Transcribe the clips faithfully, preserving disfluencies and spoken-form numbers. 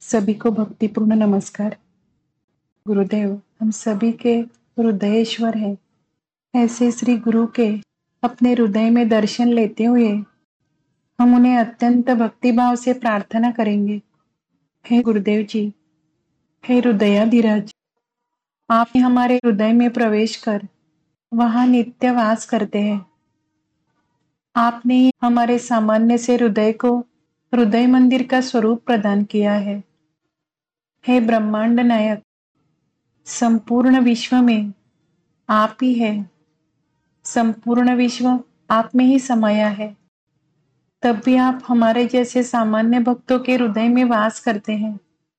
सभी को भक्तिपूर्ण नमस्कार। गुरुदेव हम सभी के हृदयेश्वर है। ऐसे श्री गुरु के अपने हृदय में दर्शन लेते हुए हम उन्हें अत्यंत भक्तिभाव से प्रार्थना करेंगे। हे गुरुदेव जी, हे हृदयाधिराज, आप हमारे हृदय में प्रवेश कर वहां नित्य वास करते हैं। आपने ही हमारे सामान्य से हृदय को हृदय मंदिर का स्वरूप प्रदान किया है। हे ब्रह्मांड नायक, संपूर्ण विश्व में आप ही है। संपूर्ण विश्व आप में ही समाया है, तब भी आप हमारे जैसे सामान्य भक्तों के हृदय में वास करते हैं।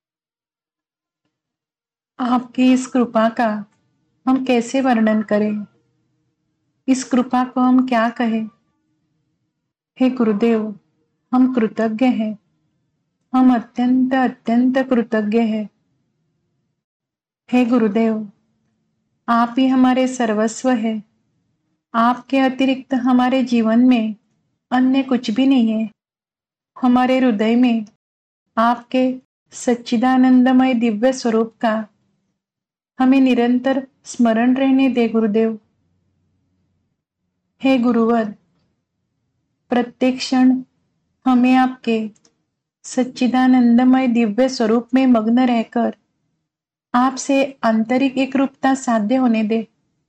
आपकी इस कृपा का हम कैसे वर्णन करें? इस कृपा को हम क्या कहें? हे गुरुदेव, हम कृतज्ञ हैं। हम अत्यंत अत्यंत कृतज्ञ हैं। हे गुरुदेव, आप ही हमारे सर्वस्व है। आपके अतिरिक्त हमारे जीवन में अन्य कुछ भी नहीं है। हमारे हृदय में आपके सच्चिदानंदमय दिव्य स्वरूप का हमें निरंतर स्मरण रहने दे गुरुदेव। हे गुरुवर, प्रत्येक क्षण हमें आपके सच्चिदानंदमय दिव्य स्वरूप में मग्न रहकर आपसे आंतरिक एक रूपता साध्य होने दे।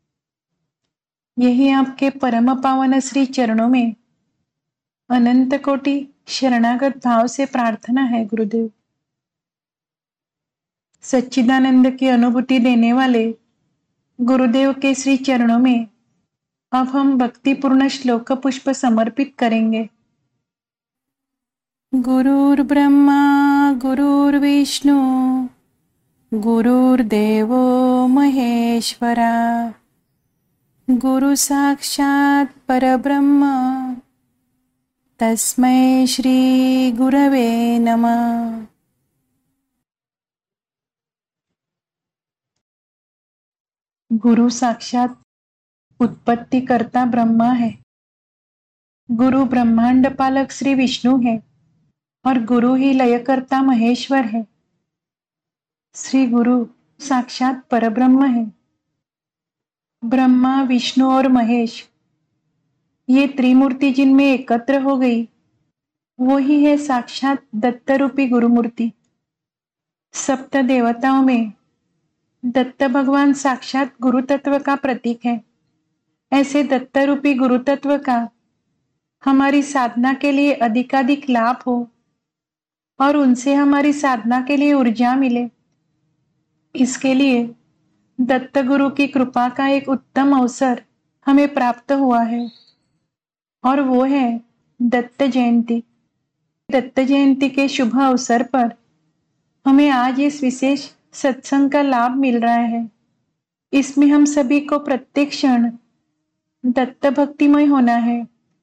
यही आपके परम पावन श्री चरणों में अनंत कोटि शरणागत भाव से प्रार्थना है गुरुदेव। सच्चिदानंद की अनुभूति देने वाले गुरुदेव के श्री चरणों में अब हम भक्तिपूर्ण श्लोक पुष्प समर्पित करेंगे। गुरुर्ब्रह्मा गुरुर्विष्णु गुरुर्देवो महेश्वरा गुरु साक्षात् परब्रह्म तस्मै श्री गुरवे नमः। गुरु साक्षात उत्पत्ति करता ब्रह्मा है। गुरु ब्रह्मांड पालक श्री विष्णु है और गुरु ही लय करता महेश्वर है। श्री गुरु साक्षात परब्रह्म है। ब्रह्मा, विष्णु और महेश, ये त्रिमूर्ति जिनमें एकत्र हो गई, वो ही है साक्षात दत्त रूपी गुरुमूर्ति। सप्त देवताओं में दत्त भगवान साक्षात गुरु तत्व का प्रतीक है। ऐसे दत्त रूपी गुरु तत्व का हमारी साधना के लिए अधिकाधिक लाभ हो और उनसे हमारी साधना के लिए ऊर्जा मिले, इसके लिए दत्त गुरु की कृपा का एक उत्तम अवसर हमें प्राप्त हुआ है और वो है दत्त जयंती। दत्त जयंती के शुभ अवसर पर हमें आज इस विशेष सत्संग का लाभ मिल रहा है। इसमें हम सभी को प्रत्येक क्षण दत्त भक्तिमय होना है।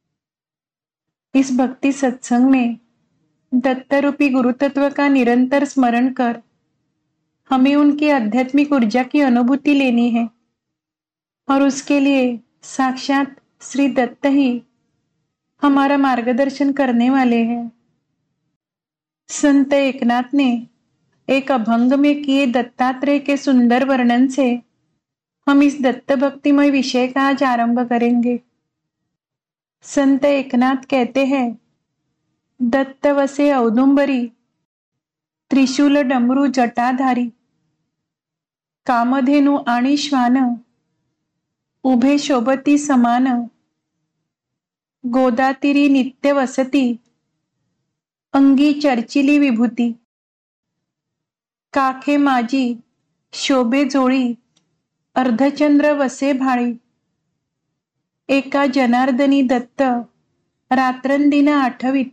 इस भक्ति सत्संग में दत्त रूपी गुरु तत्व का निरंतर स्मरण कर हमें उनकी आध्यात्मिक ऊर्जा की अनुभूति लेनी है और उसके लिए साक्षात श्री दत्त ही हमारा मार्गदर्शन करने वाले हैं। संत एकनाथ ने एक अभंग में किए दत्तात्रेय के सुंदर वर्णन से हम इस दत्त भक्तिमय विषय का आज आरंभ करेंगे। संत एकनाथ कहते हैं, दत्त वसे औदुंबरी त्रिशूल डमरू जटाधारी कामधेनु आणि श्वान उभे शोभती समान गोदातिरी नित्य वसती अंगी चर्चिली विभूती काखे माझी शोभे जोळी अर्धचंद्र वसे भाळी एका जनार्दनी दत्त रात्रंदिन आठवित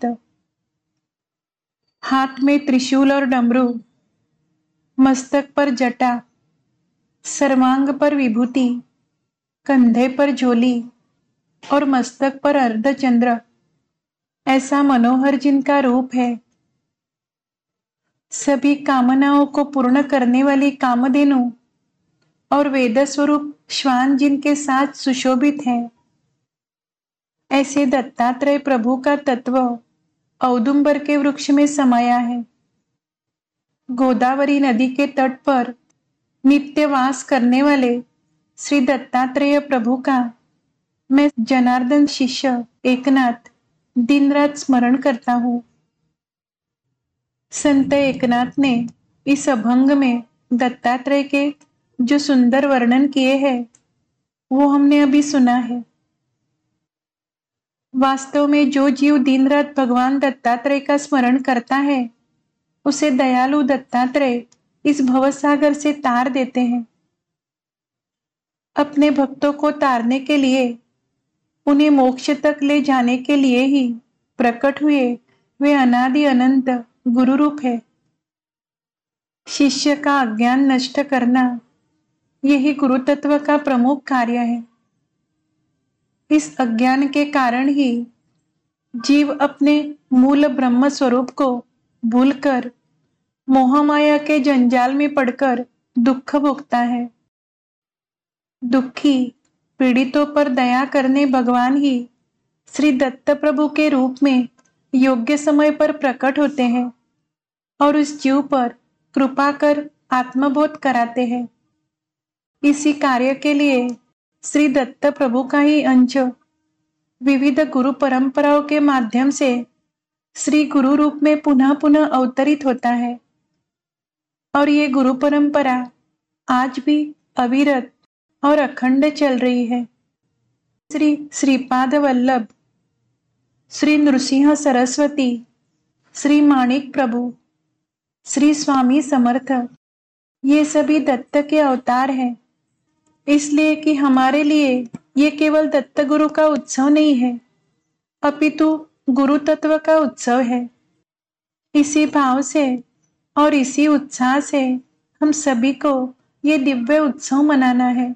हाथ में त्रिशूल और डमरू मस्तक पर जटा सर्वांग पर विभूति कंधे पर झोली और मस्तक पर अर्धचंद्र, ऐसा मनोहर जिनका रूप है। सभी कामनाओं को पूर्ण करने वाली कामधेनु और वेद स्वरूप श्वान जिनके साथ सुशोभित है। ऐसे दत्तात्रेय प्रभु का तत्व औदुंबर के वृक्ष में समाया है। गोदावरी नदी के तट पर नित्य वास करने वाले श्री दत्तात्रेय प्रभु का मैं जनार्दन शिष्य एकनाथ दिन रात स्मरण करता हूँ। संत एकनाथ ने इस अभंग में दत्तात्रेय के जो सुंदर वर्णन किए हैं वो हमने अभी सुना है। वास्तव में जो जीव दिन रात भगवान दत्तात्रेय का स्मरण करता है उसे दयालु दत्तात्रेय इस भवसागर से तार देते हैं। अपने भक्तों को तारने के लिए, उन्हें मोक्ष तक ले जाने के लिए ही प्रकट हुए वे अनादि अनंत गुरु रूप है। शिष्य का अज्ञान नष्ट करना यही गुरु तत्व का प्रमुख कार्य है। इस अज्ञान के कारण ही जीव अपने मूल ब्रह्म स्वरूप को भूलकर मोहमाया के जंजाल में पड़कर दुख भोगता है। दुखी पीड़ितों पर दया करने भगवान ही श्री दत्त प्रभु के रूप में योग्य समय पर प्रकट होते हैं और उस जीव पर कृपा कर आत्मबोध कराते हैं। इसी कार्य के लिए श्री दत्त प्रभु का ही अंश विविध गुरु परंपराओं के माध्यम से श्री गुरु रूप में पुनः पुनः अवतरित होता है और ये गुरु परंपरा आज भी अविरत और अखंड चल रही है। श्री श्रीपाद वल्लभ, श्री नृसिंह सरस्वती, श्री माणिक प्रभु, श्री स्वामी समर्थ, ये सभी दत्त के अवतार हैं। इसलिए कि हमारे लिए ये केवल दत्त गुरु का उत्सव नहीं है, अपितु गुरु तत्व का उत्सव है। इसी भाव से और इसी उत्साह से हम सभी को ये दिव्य उत्सव मनाना है।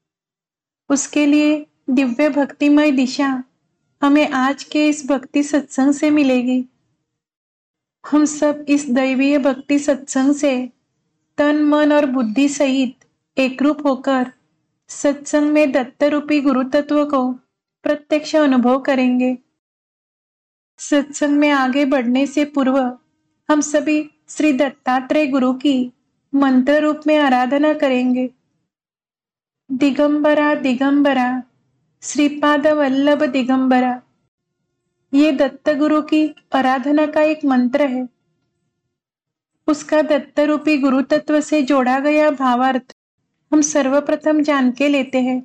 उसके लिए दिव्य भक्तिमय दिशा हमें आज के इस भक्ति सत्संग से मिलेगी। हम सब इस दैवीय भक्ति सत्संग से तन मन और बुद्धि सहित एकरूप होकर सत्संग में दत्त रूपी गुरु तत्व को प्रत्यक्ष अनुभव करेंगे। सत्संग में आगे बढ़ने से पूर्व हम सभी श्री दत्तात्रेय गुरु की मंत्र रूप में आराधना करेंगे। दिगंबरा दिगंबरा श्रीपाद वल्लभ दिगंबरा, ये दत्त गुरु की आराधना का एक मंत्र है। उसका दत्त रूपी गुरु तत्व से जोड़ा गया भावार्थ हम सर्वप्रथम जान के लेते हैं।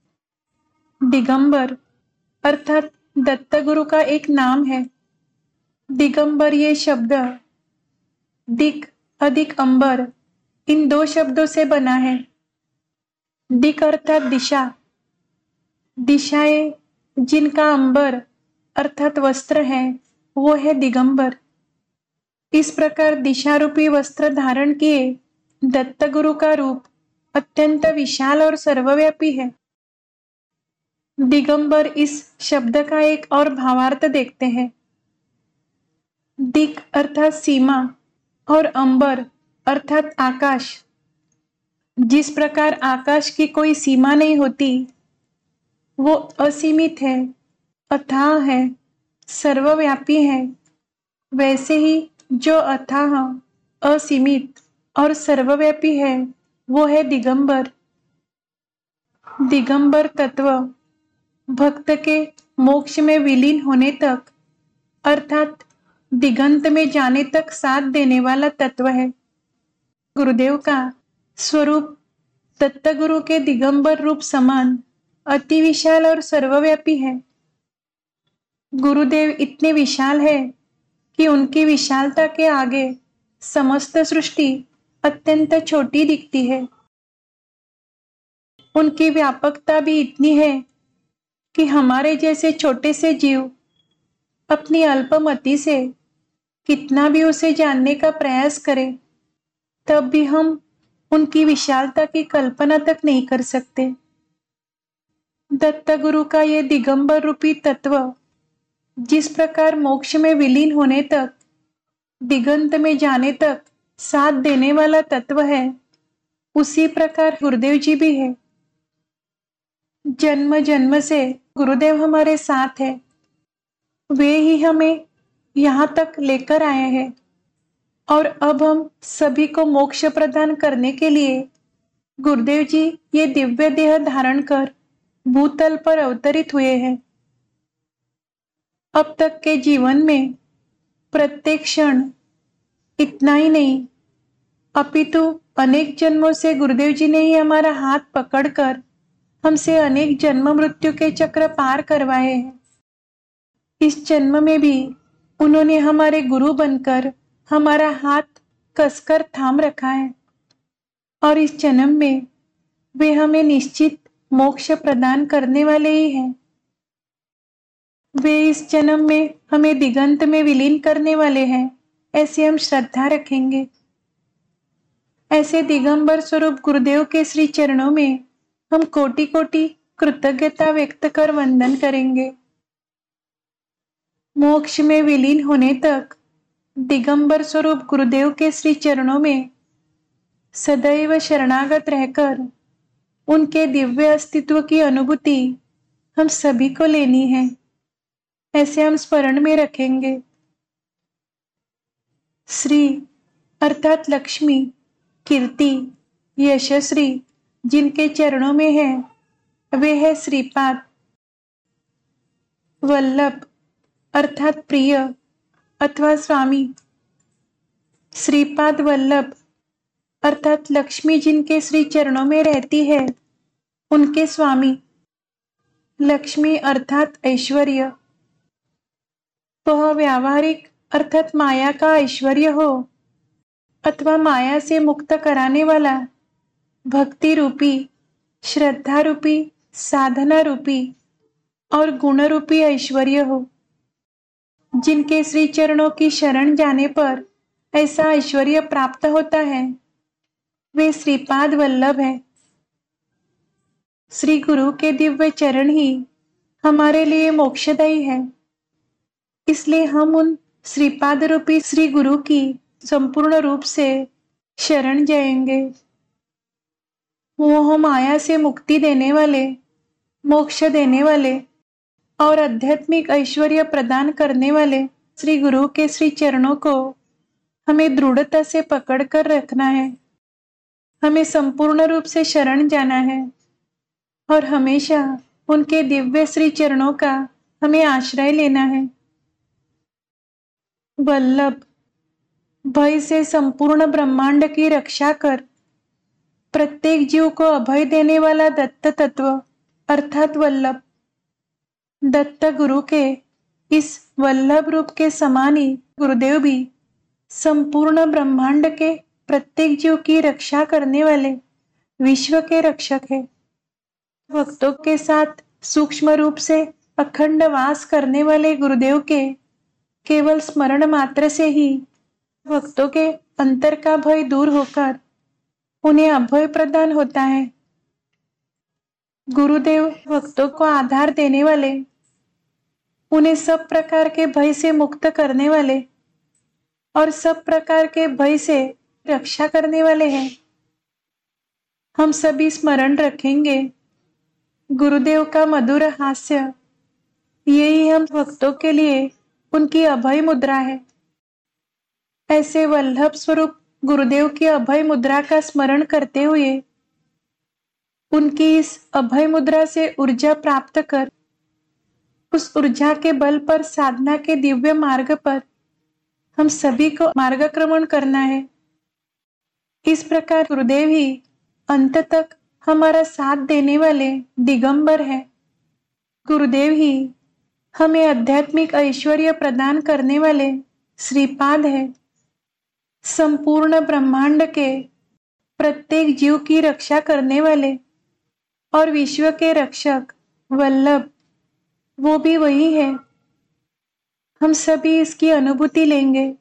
दिगंबर अर्थात दत्त गुरु का एक नाम है। दिगंबर ये शब्द दिक अधिक अंबर इन दो शब्दों से बना है। दिक अर्थात दिशा, दिशाएं जिनका अंबर अर्थात वस्त्र है वो है दिगंबर। इस प्रकार दिशा रूपी वस्त्र धारण किए दत्त गुरु का रूप अत्यंत विशाल और सर्वव्यापी है। दिगंबर इस शब्द का एक और भावार्थ देखते हैं। दिक अर्थात सीमा और अंबर अर्थात आकाश। जिस प्रकार आकाश की कोई सीमा नहीं होती, वो असीमित है, अथाह है, सर्वव्यापी है, वैसे ही जो अथाह, असीमित और सर्वव्यापी है वो है दिगंबर। दिगंबर तत्व भक्त के मोक्ष में विलीन होने तक अर्थात दिगंत में जाने तक साथ देने वाला तत्व है। गुरुदेव का स्वरूप दत्त गुरु के दिगंबर रूप समान अति विशाल और सर्वव्यापी है। गुरुदेव इतने विशाल है कि उनकी विशालता के आगे समस्त सृष्टि अत्यंत छोटी दिखती है। उनकी व्यापकता भी इतनी है कि हमारे जैसे छोटे से जीव अपनी अल्पमति से कितना भी उसे जानने का प्रयास करें, तब भी हम उनकी विशालता की कल्पना तक नहीं कर सकते। दत्त गुरु का ये दिगंबर रूपी तत्व जिस प्रकार मोक्ष में विलीन होने तक, दिगंत में जाने तक साथ देने वाला तत्व है, उसी प्रकार गुरुदेव जी भी है। जन्म जन्म से गुरुदेव हमारे साथ है। वे ही हमें यहाँ तक लेकर आए हैं और अब हम सभी को मोक्ष प्रदान करने के लिए गुरुदेव जी ये दिव्य देह धारण कर भूतल पर अवतरित हुए हैं। अब तक के जीवन में प्रत्येक क्षण इतना ही नहीं, अपितु अनेक जन्मों से गुरुदेव जी ने ही हमारा हाथ पकड़कर हमसे अनेक जन्म मृत्यु के चक्र पार करवाए हैं। इस जन्म में भी उन्होंने हमारे गुरु बनकर हमारा हाथ कसकर थाम रखा है और इस जन्म में वे हमें निश्चित मोक्ष प्रदान करने वाले ही हैं। वे इस जन्म में हमें दिगंत में विलीन करने वाले हैं, ऐसे हम श्रद्धा रखेंगे। ऐसे दिगंबर स्वरूप गुरुदेव के श्री चरणों में हम कोटि कोटि कृतज्ञता व्यक्त कर वंदन करेंगे। मोक्ष में विलीन होने तक दिगंबर स्वरूप गुरुदेव के श्री चरणों में सदैव शरणागत रहकर उनके दिव्य अस्तित्व की अनुभूति हम सभी को लेनी है, ऐसे हम स्मरण में रखेंगे। श्री अर्थात लक्ष्मी, कीर्ति, यशस्वी जिनके चरणों में है वे है श्रीपाद। वल्लभ अर्थात प्रिय अथवा स्वामी। श्रीपाद वल्लभ अर्थात लक्ष्मी जिनके श्री चरणों में रहती है उनके स्वामी। लक्ष्मी अर्थात ऐश्वर्य, वह व्यावहारिक अर्थात माया का ऐश्वर्य हो अथवा माया से मुक्त कराने वाला भक्ति रूपी, श्रद्धा रूपी, साधना रूपी और गुण रूपी ऐश्वर्य हो। जिनके श्री चरणों की शरण जाने पर ऐसा ऐश्वर्य प्राप्त होता है वे श्रीपाद वल्लभ है। श्री गुरु के दिव्य चरण ही हमारे लिए मोक्षदायी है, इसलिए हम उन श्रीपाद रूपी श्री गुरु की संपूर्ण रूप से शरण जाएंगे। वो माया से मुक्ति देने वाले, मोक्ष देने वाले और आध्यात्मिक ऐश्वर्य प्रदान करने वाले श्री गुरु के श्री चरणों को हमें दृढ़ता से पकड़कर रखना है। हमें संपूर्ण रूप से शरण जाना है और हमेशा उनके दिव्य श्री चरणों का हमें आश्रय लेना है। वल्लभ भय से संपूर्ण ब्रह्मांड की रक्षा कर प्रत्येक जीव को अभय देने वाला दत्त तत्व अर्थात वल्लभ। दत्त गुरु के इस वल्लभ रूप के समान ही गुरुदेव भी संपूर्ण ब्रह्मांड के प्रत्येक जीव की रक्षा करने वाले विश्व के रक्षक है। भक्तों के साथ सूक्ष्म रूप से अखंड वास करने वाले गुरुदेव के केवल स्मरण मात्र से ही भक्तों के अंतर का भय दूर होकर उन्हें अभय प्रदान होता है। गुरुदेव भक्तों को आधार देने वाले, उन्हें सब प्रकार के भय से मुक्त करने वाले और सब प्रकार के भय से रक्षा करने वाले हैं। हम सभी स्मरण रखेंगे गुरुदेव का मधुर हास्य, यही हम भक्तों के लिए उनकी अभय मुद्रा है। ऐसे वल्लभ स्वरूप गुरुदेव की अभय मुद्रा का स्मरण करते हुए उनकी इस अभय मुद्रा से ऊर्जा प्राप्त कर उस ऊर्जा के बल पर साधना के दिव्य मार्ग पर हम सभी को मार्गक्रमण करना है। इस प्रकार गुरुदेव ही अंत तक हमारा साथ देने वाले दिगंबर है। गुरुदेव ही हमें आध्यात्मिक ऐश्वर्य प्रदान करने वाले श्रीपाद है। संपूर्ण ब्रह्मांड के प्रत्येक जीव की रक्षा करने वाले और विश्व के रक्षक वल्लभ, वो भी वही है। हम सभी इसकी अनुभूति लेंगे।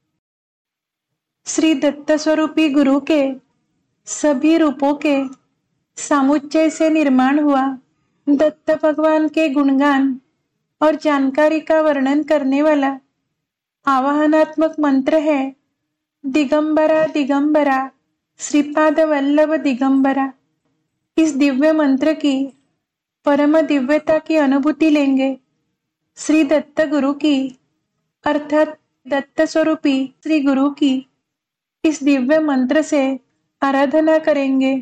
श्री दत्त स्वरूपी गुरु के सभी रूपों के सामुच्चय से निर्माण हुआ दत्त भगवान के गुणगान और जानकारी का वर्णन करने वाला आवाहनात्मक मंत्र है दिगंबरा दिगंबरा श्रीपाद वल्लभ दिगंबरा। इस दिव्य मंत्र की परम दिव्यता की अनुभूति लेंगे श्री दत्त गुरु की अर्थात दत्त स्वरूपी श्री गुरु की इस दिव्य मंत्र से आराधना करेंगे।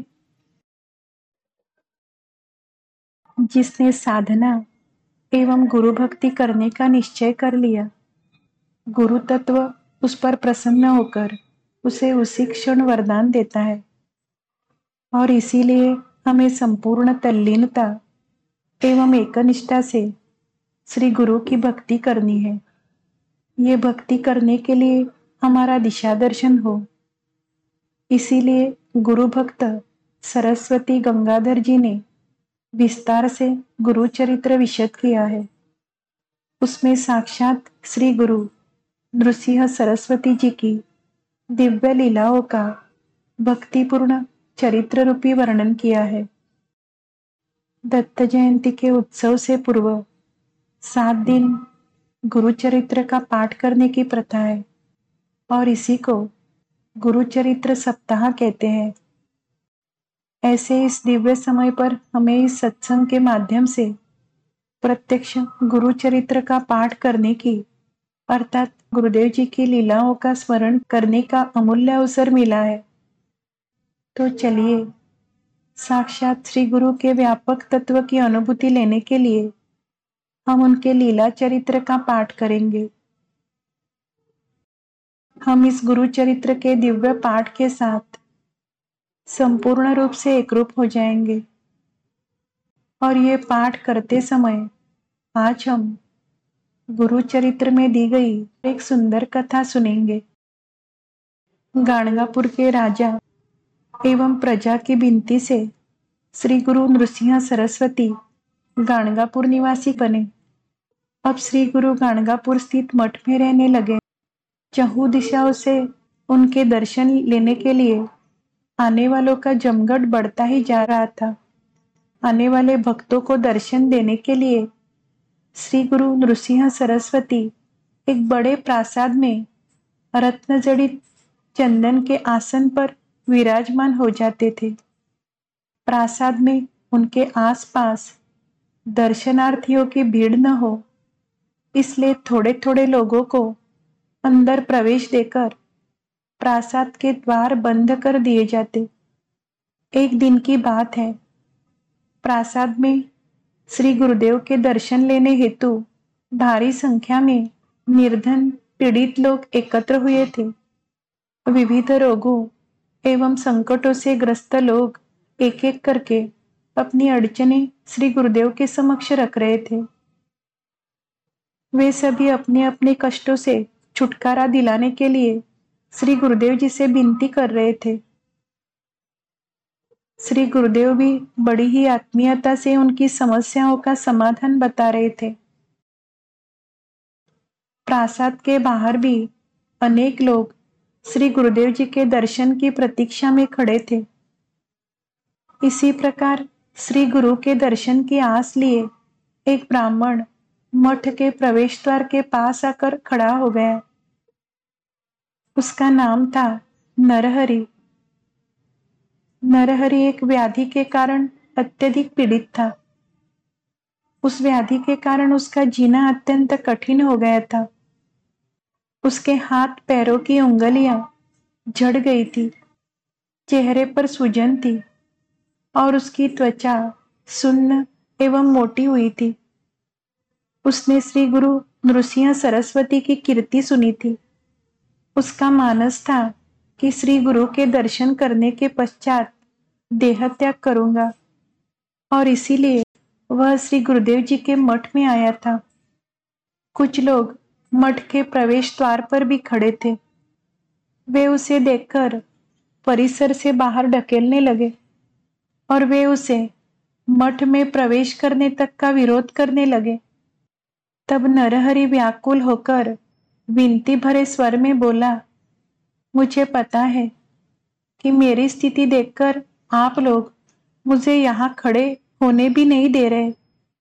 जिसने साधना एवं गुरु भक्ति करने का निश्चय कर लिया, गुरु तत्व उस पर प्रसन्न होकर उसे उसी क्षण वरदान देता है। और इसीलिए हमें संपूर्ण तल्लीनता एवं एकनिष्ठा से श्री गुरु की भक्ति करनी है। ये भक्ति करने के लिए हमारा दिशा दर्शन हो। इसीलिए गुरु भक्त सरस्वती गंगाधर जी ने विस्तार से गुरु चरित्र विशद किया है। उसमें साक्षात श्री गुरु नृसिंह सरस्वती जी की दिव्य लीलाओं का भक्तिपूर्ण चरित्र रूपी वर्णन किया है। दत्त जयंती के उत्सव से पूर्व सात दिन गुरु चरित्र का पाठ करने की प्रथा है और इसी को गुरु चरित्र सप्ताह कहते हैं। ऐसे इस दिव्य समय पर हमें इस सत्संग के माध्यम से प्रत्यक्ष गुरु चरित्र का पाठ करने की अर्थात गुरुदेव जी की लीलाओं का स्मरण करने का अमूल्य अवसर मिला है। तो चलिए साक्षात श्री गुरु के व्यापक तत्व की अनुभूति लेने के लिए हम उनके लीला चरित्र का पाठ करेंगे। हम इस गुरु चरित्र के दिव्य पाठ के साथ संपूर्ण रूप से एकरूप हो जाएंगे। और ये पाठ करते समय आज हम गुरु चरित्र में दी गई एक सुंदर कथा सुनेंगे। गाणगापुर के राजा एवं प्रजा की विनती से श्री गुरु नृसिंह सरस्वती गाणगापुर निवासी बने। अब श्री गुरु गाणगापुर स्थित मठ में रहने लगे। चहुं दिशाओं से उनके दर्शन लेने के लिए आने वालों का जमघट बढ़ता ही जा रहा था। आने वाले भक्तों को दर्शन देने के लिए श्री गुरु नृसिंह सरस्वती एक बड़े प्रासाद में रत्न जड़ित चंदन के आसन पर विराजमान हो जाते थे। प्रासाद में उनके आसपास दर्शनार्थियों की भीड़ न हो, इसलिए थोड़े थोड़े लोगों को अंदर प्रवेश देकर प्रासाद के द्वार बंद कर दिए जाते। एक दिन की बात है, प्रासाद में श्री गुरुदेव के दर्शन लेने हेतु भारी संख्या में निर्धन पीड़ित लोग एकत्र हुए थे। विविध रोगों एवं संकटों से ग्रस्त लोग एक एक करके अपनी अड़चने श्री गुरुदेव के समक्ष रख रहे थे। वे सभी अपने अपने कष्टों से छुटकारा दिलाने के लिए श्री गुरुदेव जी से विनती कर रहे थे। श्री गुरुदेव भी बड़ी ही आत्मीयता से उनकी समस्याओं का समाधान बता रहे थे। प्रासाद के बाहर भी अनेक लोग श्री गुरुदेव जी के दर्शन की प्रतीक्षा में खड़े थे। इसी प्रकार श्री गुरु के दर्शन की आस लिए एक ब्राह्मण मठ के प्रवेश द्वार के पास आकर खड़ा हो गया। उसका नाम था नरहरि। नरहरि एक व्याधि के कारण अत्यधिक पीड़ित था। उस व्याधि के कारण उसका जीना अत्यंत कठिन हो गया था। उसके हाथ पैरों की उंगलियां झड़ गई थी, चेहरे पर सूजन थी और उसकी त्वचा सुन्न एवं मोटी हुई थी। उसने श्री गुरु नृसिंह सरस्वती की कीर्ति सुनी थी। उसका मानस था कि श्री गुरु के दर्शन करने के पश्चात देह त्याग करूंगा और इसीलिए वह श्री गुरुदेव जी के मठ में आया था। कुछ लोग मठ के प्रवेश द्वार पर भी खड़े थे। वे उसे देखकर परिसर से बाहर ढकेलने लगे और वे उसे मठ में प्रवेश करने तक का विरोध करने लगे। तब नरहरि व्याकुल होकर विनती भरे स्वर में बोला, मुझे पता है कि मेरी स्थिति देखकर आप लोग मुझे यहाँ खड़े होने भी नहीं दे रहे,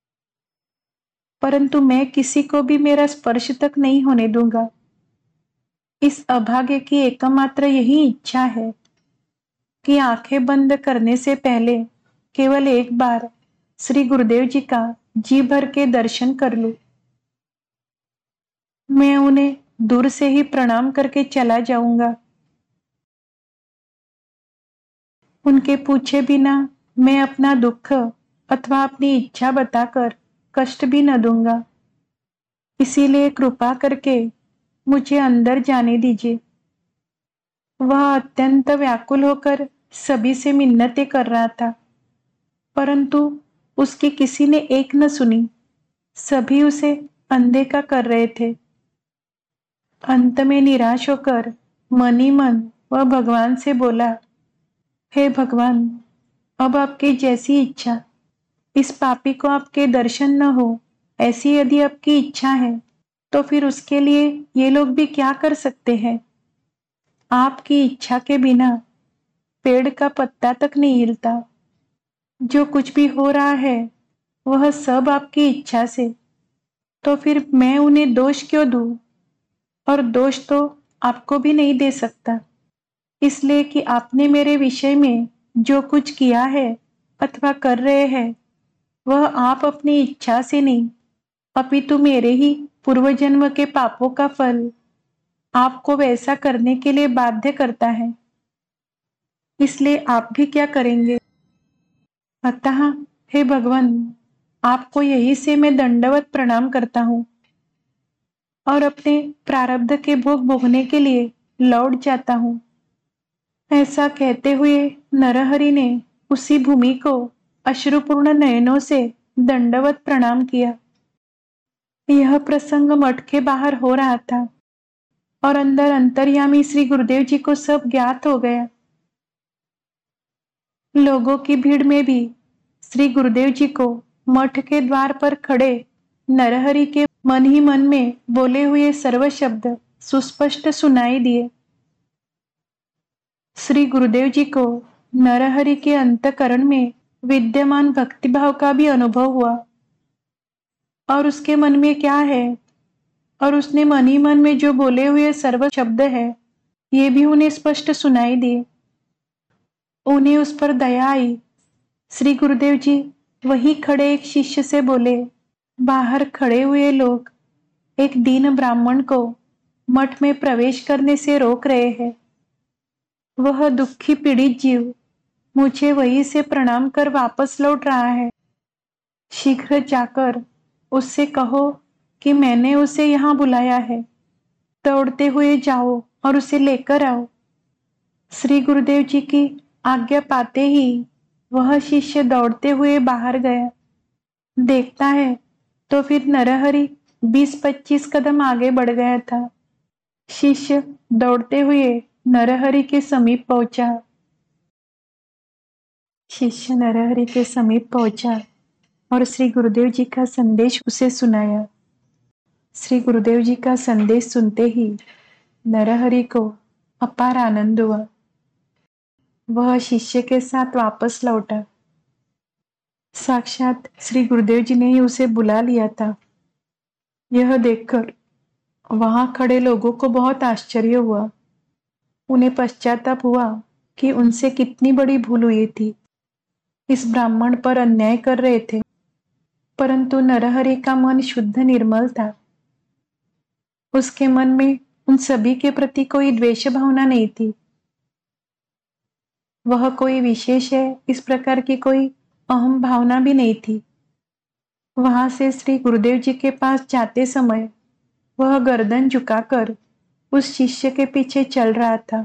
परंतु मैं किसी को भी मेरा स्पर्श तक नहीं होने दूंगा। इस अभागे की एकमात्र यही इच्छा है कि आंखें बंद करने से पहले केवल एक बार श्री गुरुदेव जी का जी भर के दर्शन कर लूं। मैं उन्हें दूर से ही प्रणाम करके चला जाऊंगा। उनके पूछे बिना मैं अपना दुख अथवा अपनी इच्छा बताकर कष्ट भी न दूंगा। इसीलिए कृपा करके मुझे अंदर जाने दीजिए। वह अत्यंत व्याकुल होकर सभी से मिन्नतें कर रहा था, परंतु उसकी किसी ने एक न सुनी। सभी उसे अनदेखा कर रहे थे। अंत में निराश होकर मन ही मन वह भगवान से बोला, हे भगवान, अब आपकी जैसी इच्छा। इस पापी को आपके दर्शन न हो ऐसी यदि आपकी इच्छा है तो फिर उसके लिए ये लोग भी क्या कर सकते हैं। आपकी इच्छा के बिना पेड़ का पत्ता तक नहीं हिलता। जो कुछ भी हो रहा है वह सब आपकी इच्छा से, तो फिर मैं उन्हें दोष क्यों दूं? और दोष तो आपको भी नहीं दे सकता, इसलिए कि आपने मेरे विषय में जो कुछ किया है अथवा कर रहे हैं वह आप अपनी इच्छा से नहीं, अपितु मेरे ही पूर्व जन्म के पापों का फल आपको वैसा करने के लिए बाध्य करता है। इसलिए आप भी क्या करेंगे? अतः हे भगवान, आपको यही से मैं दंडवत प्रणाम करता हूँ और अपने प्रारब्ध के भोग भोगने के लिए लौट जाता हूँ। ऐसा कहते हुए नरहरि ने उसी भूमि को अश्रुपूर्ण नयनों से दंडवत प्रणाम किया। यह प्रसंग मठ के बाहर हो रहा था और अंदर अंतर्यामी श्री गुरुदेव जी को सब ज्ञात हो गया। लोगों की भीड़ में भी श्री गुरुदेव जी को मठ के द्वार पर खड़े नरहरि के मन ही मन में बोले हुए सर्व शब्द सुस्पष्ट सुनाई दिए। श्री गुरुदेव जी को नरहरि के अंतकरण में विद्यमान भक्तिभाव का भी अनुभव हुआ और उसके मन में क्या है और उसने मन ही मन में जो बोले हुए सर्व शब्द है ये भी उन्हें स्पष्ट सुनाई दिए। उन्हें उस पर दया आई। श्री गुरुदेव जी वहीं खड़े एक शिष्य से बोले, बाहर खड़े हुए लोग एक दीन ब्राह्मण को मठ में प्रवेश करने से रोक रहे हैं। वह दुखी पीड़ित जीव मुझे वहीं से प्रणाम कर वापस लौट रहा है। शीघ्र जाकर उससे कहो कि मैंने उसे यहाँ बुलाया है। दौड़ते हुए जाओ और उसे लेकर आओ। श्री गुरुदेव जी की आज्ञा पाते ही वह शिष्य दौड़ते हुए बाहर गया। देखता है तो फिर नरहरि बीस पच्चीस कदम आगे बढ़ गया था। शिष्य दौड़ते हुए नरहरि के समीप पहुंचा। शिष्य नरहरि के समीप पहुंचा और श्री गुरुदेव जी का संदेश उसे सुनाया। श्री गुरुदेव जी का संदेश सुनते ही नरहरि को अपार आनंद हुआ। वह शिष्य के साथ वापस लौटा। साक्षात श्री गुरुदेव जी ने ही उसे बुला लिया था। यह देखकर वहां खड़े लोगों को बहुत आश्चर्य हुआ। उन्हें पश्चाताप हुआ कि उनसे कितनी बड़ी भूल हुई थी। इस ब्राह्मण पर अन्याय कर रहे थे, परंतु नरहरि का मन शुद्ध निर्मल था। उसके मन में उन सभी के प्रति कोई द्वेष भावना नहीं थी। वह कोई विशेष है इस प्रकार की कोई अहम भावना भी नहीं थी। वहां से श्री गुरुदेव जी के पास जाते समय वह गर्दन झुकाकर उस शिष्य के पीछे चल रहा था।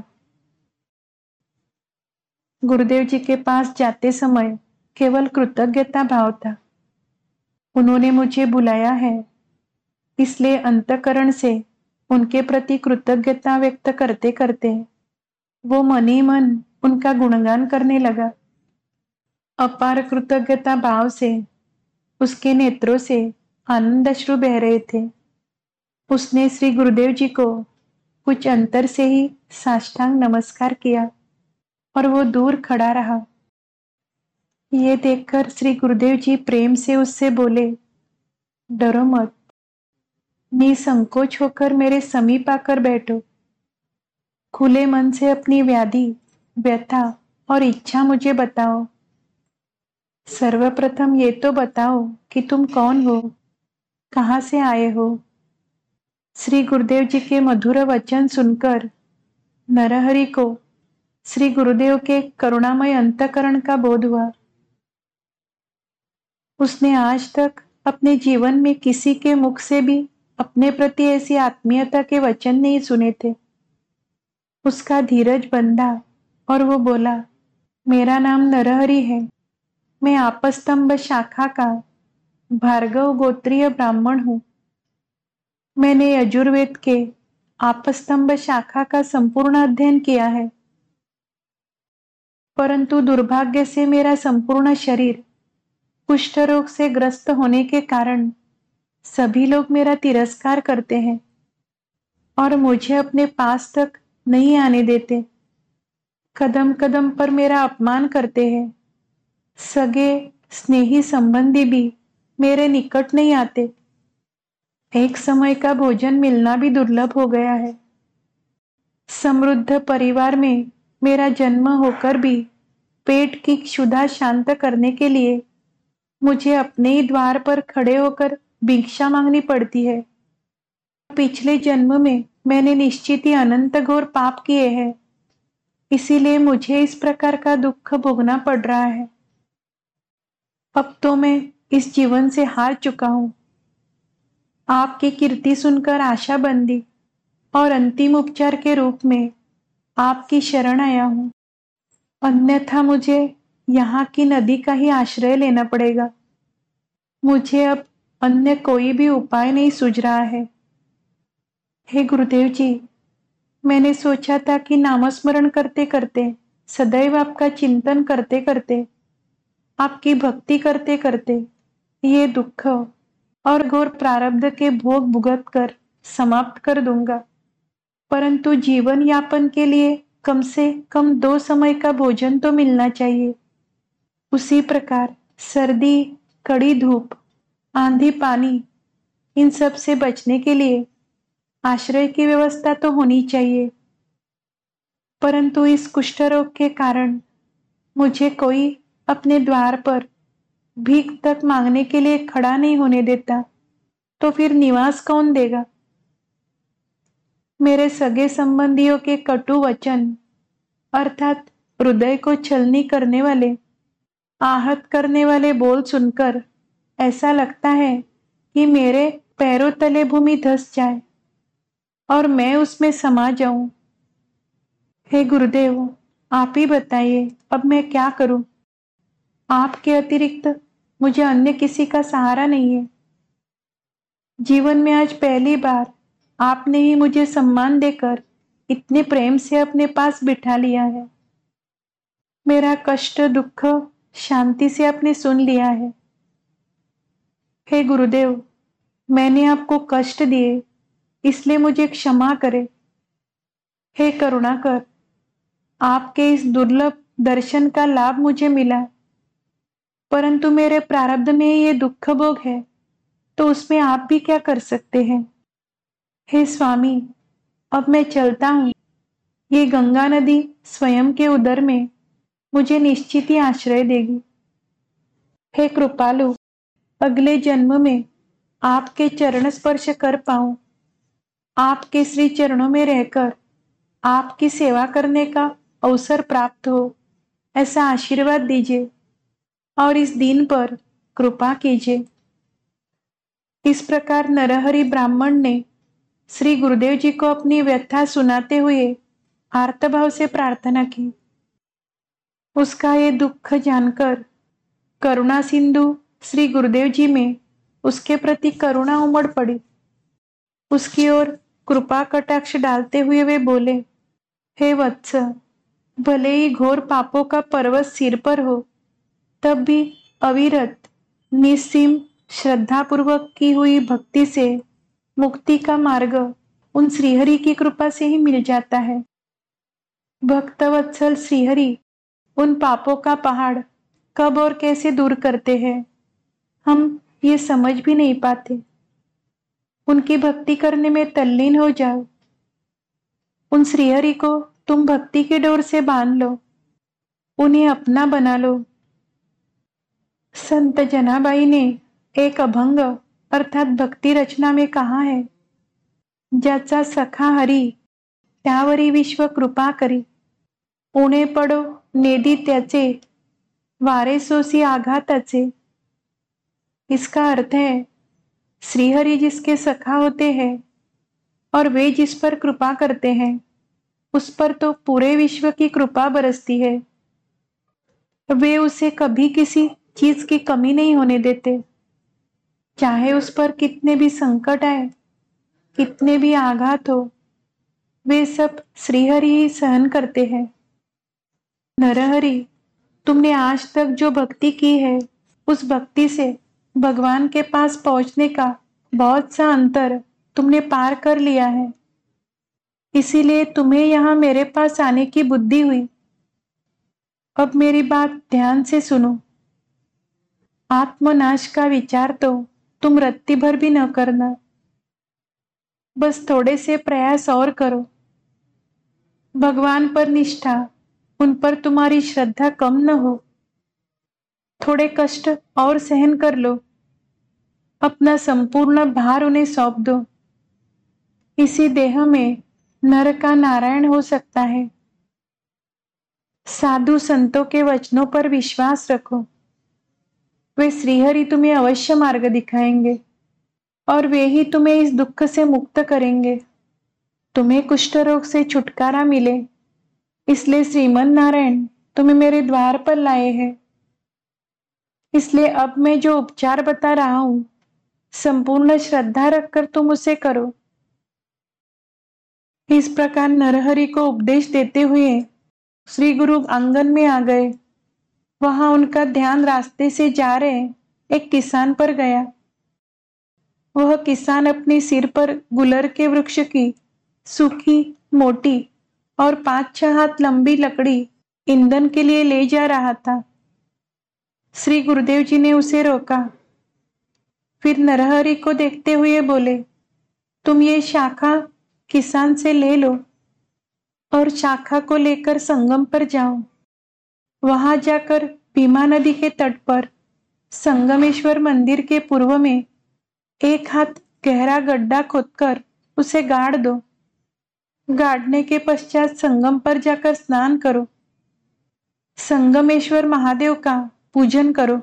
गुरुदेव जी के पास जाते समय केवल कृतज्ञता भाव था। उन्होंने मुझे बुलाया है, इसलिए अंतकरण से उनके प्रति कृतज्ञता व्यक्त करते करते वो मन ही मन उनका गुणगान करने लगा। अपार कृतज्ञता भाव से उसके नेत्रों से आनंद अश्रु बह रहे थे। उसने श्री गुरुदेव जी को कुछ अंतर से ही साष्टांग नमस्कार किया और वो दूर खड़ा रहा। ये देखकर श्री गुरुदेव जी प्रेम से उससे बोले, डरो मत, निसंकोच होकर मेरे समीप आकर बैठो। खुले मन से अपनी व्याधि, व्यथा और इच्छा मुझे बताओ। सर्वप्रथम ये तो बताओ कि तुम कौन हो, कहाँ से आए हो। श्री गुरुदेव जी के मधुर वचन सुनकर नरहरि को श्री गुरुदेव के करुणामय अंतःकरण का बोध हुआ। उसने आज तक अपने जीवन में किसी के मुख से भी अपने प्रति ऐसी आत्मीयता के वचन नहीं सुने थे। उसका धीरज बंधा और वो बोला, मेरा नाम नरहरि है। मैं आपस्तंभ शाखा का भार्गव गोत्रीय ब्राह्मण हूं। मैंने यजुर्वेद के आपस्तंभ शाखा का संपूर्ण अध्ययन किया है, परंतु दुर्भाग्य से मेरा संपूर्ण शरीर कुष्ठ रोग से ग्रस्त होने के कारण सभी लोग मेरा तिरस्कार करते हैं और मुझे अपने पास तक नहीं आने देते। कदम कदम पर मेरा अपमान करते हैं। सगे स्नेही संबंधी भी मेरे निकट नहीं आते। एक समय का भोजन मिलना भी दुर्लभ हो गया है। समृद्ध परिवार में मेरा जन्म होकर भी पेट की क्षुधा शांत करने के लिए मुझे अपने ही द्वार पर खड़े होकर भिक्षा मांगनी पड़ती है। पिछले जन्म में मैंने निश्चित ही अनंत घोर पाप किए हैं, इसीलिए मुझे इस प्रकार का दुख भोगना पड़ रहा है। अब तो मैं इस जीवन से हार चुका हूं। आपकी कीर्ति सुनकर आशा बंदी और अंतिम उपचार के रूप में आपकी शरण आया हूं। अन्यथा मुझे यहाँ की नदी का ही आश्रय लेना पड़ेगा। मुझे अब अन्य कोई भी उपाय नहीं सूझ रहा है। हे गुरुदेव जी, मैंने सोचा था कि नामस्मरण करते करते, सदैव आपका चिंतन करते करते, आपकी भक्ति करते करते ये दुख और घोर प्रारब्ध के भोग भुगत कर समाप्त कर दूंगा, परंतु जीवन यापन के लिए कम से कम दो समय का भोजन तो मिलना चाहिए। उसी प्रकार सर्दी, कड़ी धूप, आंधी पानी, इन सब से बचने के लिए आश्रय की व्यवस्था तो होनी चाहिए। परंतु इस कुष्ठ रोग के कारण मुझे कोई अपने द्वार पर भीख तक मांगने के लिए खड़ा नहीं होने देता, तो फिर निवास कौन देगा? मेरे सगे संबंधियों के कटु वचन अर्थात हृदय को छलनी करने वाले, आहत करने वाले बोल सुनकर ऐसा लगता है कि मेरे पैरों तले भूमि धंस जाए और मैं उसमें समा जाऊं। हे गुरुदेव, आप ही बताइए अब मैं क्या करूं? आपके अतिरिक्त मुझे अन्य किसी का सहारा नहीं है। जीवन में आज पहली बार आपने ही मुझे सम्मान देकर इतने प्रेम से अपने पास बिठा लिया है। मेरा कष्ट दुख शांति से आपने सुन लिया है। हे गुरुदेव, मैंने आपको कष्ट दिए, इसलिए मुझे क्षमा करें। हे करुणाकर, आपके इस दुर्लभ दर्शन का लाभ मुझे मिला, परंतु मेरे प्रारब्ध में ये दुख भोग है, तो उसमें आप भी क्या कर सकते हैं? हे स्वामी, अब मैं चलता हूं। ये गंगा नदी स्वयं के उदर में मुझे निश्चित ही आश्रय देगी। हे कृपालु, अगले जन्म में आपके चरण स्पर्श कर पाऊं, आपके श्री चरणों में रहकर आपकी सेवा करने का अवसर प्राप्त हो, ऐसा आशीर्वाद दीजिए और इस दिन पर कृपा कीजिए। इस प्रकार नरहरि ब्राह्मण ने श्री गुरुदेव जी को अपनी व्यथा सुनाते हुए आर्तभाव से प्रार्थना की। उसका ये दुख जानकर करुणा सिंधु श्री गुरुदेव जी में उसके प्रति करुणा उमड़ पड़ी। उसकी ओर कृपा कटाक्ष डालते हुए वे बोले, हे वत्स, भले ही घोर पापों का पर्वत सिर पर हो, तब भी अविरत निस्सीम श्रद्धापूर्वक की हुई भक्ति से मुक्ति का मार्ग उन श्रीहरि की कृपा से ही मिल जाता है। भक्तवत्सल श्रीहरि उन पापों का पहाड़ कब और कैसे दूर करते हैं, हम ये समझ भी नहीं पाते। उनकी भक्ति करने में तल्लीन हो जाओ। उन श्रीहरि को तुम भक्ति की डोर से बांध लो, उन्हें अपना बना लो। संत जनाबाई ने एक अभंग अर्थात भक्ति रचना में कहा है, ज्याचा सखा हरी त्यावरी विश्व कृपा करी। उणे पडो नेदी त्याचे, वारे सोसी आघाताचे। इसका अर्थ है, श्रीहरि जिसके सखा होते हैं और वे जिस पर कृपा करते हैं, उस पर तो पूरे विश्व की कृपा बरसती है। वे उसे कभी किसी चीज की कमी नहीं होने देते। चाहे उस पर कितने भी संकट आए, कितने भी आघात हो, वे सब श्रीहरि ही सहन करते हैं। नरहरि, तुमने आज तक जो भक्ति की है, उस भक्ति से भगवान के पास पहुंचने का बहुत सा अंतर तुमने पार कर लिया है। इसीलिए तुम्हें यहां मेरे पास आने की बुद्धि हुई। अब मेरी बात ध्यान से सुनो। आत्मनाश का विचार तो तुम रत्ती भर भी न करना। बस थोड़े से प्रयास और करो। भगवान पर निष्ठा, उन पर तुम्हारी श्रद्धा कम न हो। थोड़े कष्ट और सहन कर लो। अपना संपूर्ण भार उन्हें सौंप दो। इसी देह में नर का नारायण हो सकता है। साधु संतों के वचनों पर विश्वास रखो। वे श्रीहरि तुम्हें अवश्य मार्ग दिखाएंगे और वे ही तुम्हें इस दुख से मुक्त करेंगे। तुम्हें कुष्ठ रोग से छुटकारा मिले, इसलिए श्रीमन नारायण तुम्हें मेरे द्वार पर लाए हैं। इसलिए अब मैं जो उपचार बता रहा हूं, संपूर्ण श्रद्धा रखकर तुम उसे करो। इस प्रकार नरहरि को उपदेश देते हुए श्री गुरु आंगन में आ गए। वहां उनका ध्यान रास्ते से जा रहे एक किसान पर गया। वह किसान अपने सिर पर गुलर के वृक्ष की सूखी, मोटी और पांच छह हाथ लंबी लकड़ी ईंधन के लिए ले जा रहा था। श्री गुरुदेव जी ने उसे रोका। फिर नरहरि को देखते हुए बोले, तुम ये शाखा किसान से ले लो और शाखा को लेकर संगम पर जाओ। वहां जाकर भीमा नदी के तट पर संगमेश्वर मंदिर के पूर्व में एक हाथ गहरा गड्ढा खोदकर उसे गाड़ दो। गाड़ने के पश्चात संगम पर जाकर स्नान करो। संगमेश्वर महादेव का पूजन करो।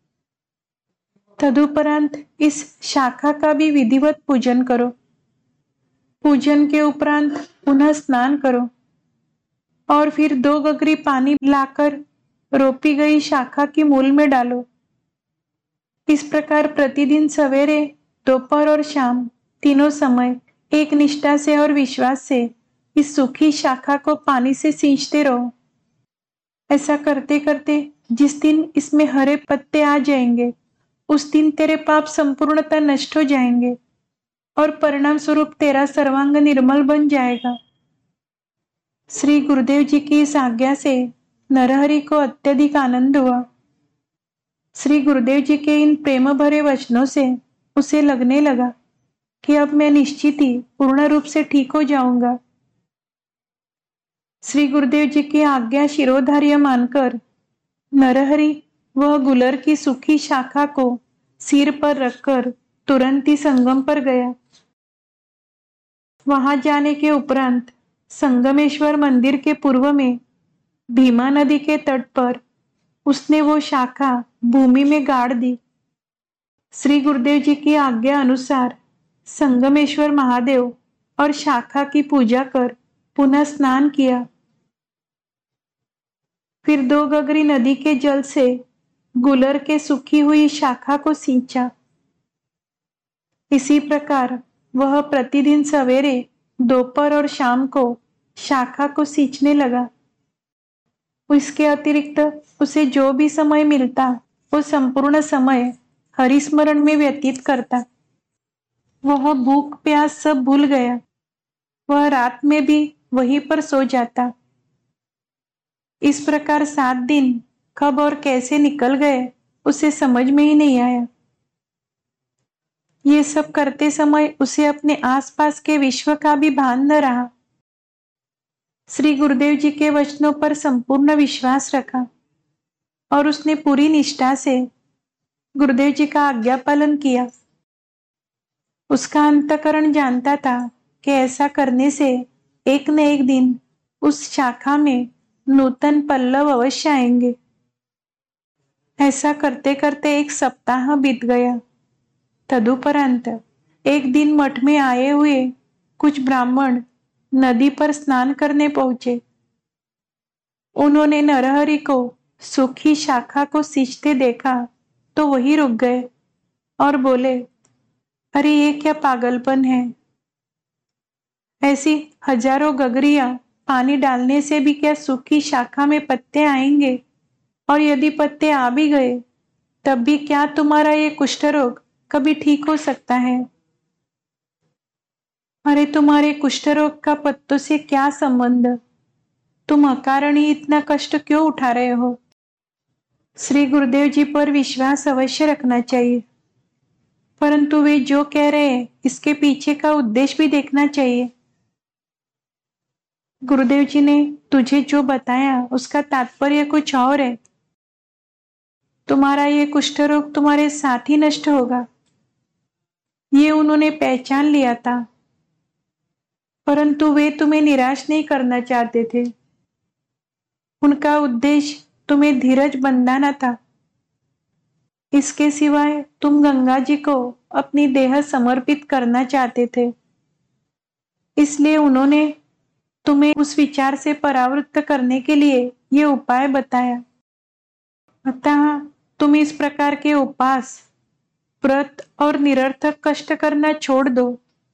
तदुपरांत इस शाखा का भी विधिवत पूजन करो। पूजन के उपरांत पुनः स्नान करो और फिर दो गगरी पानी लाकर रोपी गई शाखा की मूल में डालो। इस प्रकार प्रतिदिन सवेरे, दोपहर और शाम तीनों समय एक निष्ठा से और विश्वास से इस सूखी शाखा को पानी से सींचते रहो। ऐसा करते करते जिस दिन इसमें हरे पत्ते आ जाएंगे, उस दिन तेरे पाप संपूर्णतः नष्ट हो जाएंगे और परिणाम स्वरूप तेरा सर्वांग निर्मल बन जाएगा। श्री गुरुदेव जी की इस आज्ञा से नरहरि को अत्यधिक आनंद हुआ। श्री गुरुदेव जी के इन प्रेम भरे वचनों से उसे लगने लगा कि अब मैं निश्चित ही पूर्ण रूप से ठीक हो जाऊंगा। श्री गुरुदेव जी की आज्ञा शिरोधार्य मानकर नरहरि वह गुलर की सूखी शाखा को सिर पर रखकर तुरंत ही संगम पर गया। वहां जाने के उपरांत संगमेश्वर मंदिर के पूर्व में भीमा नदी के तट पर उसने वो शाखा भूमि में गाड़ दी। श्री गुरुदेव जी की आज्ञा अनुसार संगमेश्वर महादेव और शाखा की पूजा कर पुनः स्नान किया। फिर दो गगरी नदी के जल से गुलर के सूखी हुई शाखा को सींचा। इसी प्रकार वह प्रतिदिन सवेरे, दोपहर और शाम को शाखा को सींचने लगा। इसके अतिरिक्त उसे जो भी समय मिलता, वो संपूर्ण समय हरिस्मरण में व्यतीत करता। वह भूख प्यास सब भूल गया। वह रात में भी वहीं पर सो जाता। इस प्रकार सात दिन कब और कैसे निकल गए उसे समझ में ही नहीं आया। ये सब करते समय उसे अपने आसपास के विश्व का भी भान न रहा। श्री गुरुदेव जी के वचनों पर संपूर्ण विश्वास रखा और उसने पूरी निष्ठा से गुरुदेव जी का आज्ञा पालन किया। उसका अंतःकरण जानता था कि ऐसा करने से एक न एक दिन उस शाखा में नूतन पल्लव अवश्य आएंगे। ऐसा करते करते एक सप्ताह बीत गया। तदुपरांत एक दिन मठ में आए हुए कुछ ब्राह्मण नदी पर स्नान करने पहुंचे। उन्होंने नरहरि को सूखी शाखा को सींचते देखा तो वही रुक गए और बोले, अरे ये क्या पागलपन है। ऐसी हजारों गगरियां पानी डालने से भी क्या सूखी शाखा में पत्ते आएंगे, और यदि पत्ते आ भी गए तब भी क्या तुम्हारा ये कुष्ठ रोग कभी ठीक हो सकता है। अरे तुम्हारे कुष्ठ रोग का पत्तों से क्या संबंध, तुम अकारण ही इतना कष्ट क्यों उठा रहे हो। श्री गुरुदेव जी पर विश्वास अवश्य रखना चाहिए, परंतु वे जो कह रहे हैं इसके पीछे का उद्देश्य भी देखना चाहिए। गुरुदेव जी ने तुझे जो बताया उसका तात्पर्य कुछ और है। तुम्हारा ये कुष्ठ रोग तुम्हारे साथ ही नष्ट होगा, ये उन्होंने पहचान लिया था, परंतु वे तुम्हें निराश नहीं करना चाहते थे। उनका उद्देश्य तुम्हें धीरज बंधाना था। इसके सिवाय तुम गंगा जी को अपनी देह समर्पित करना चाहते थे, इसलिए उन्होंने तुम्हें उस विचार से परावृत्त करने के लिए ये उपाय बताया। अतः तुम इस प्रकार के उपास, व्रत और निरर्थक कष्ट करना छोड़ दो।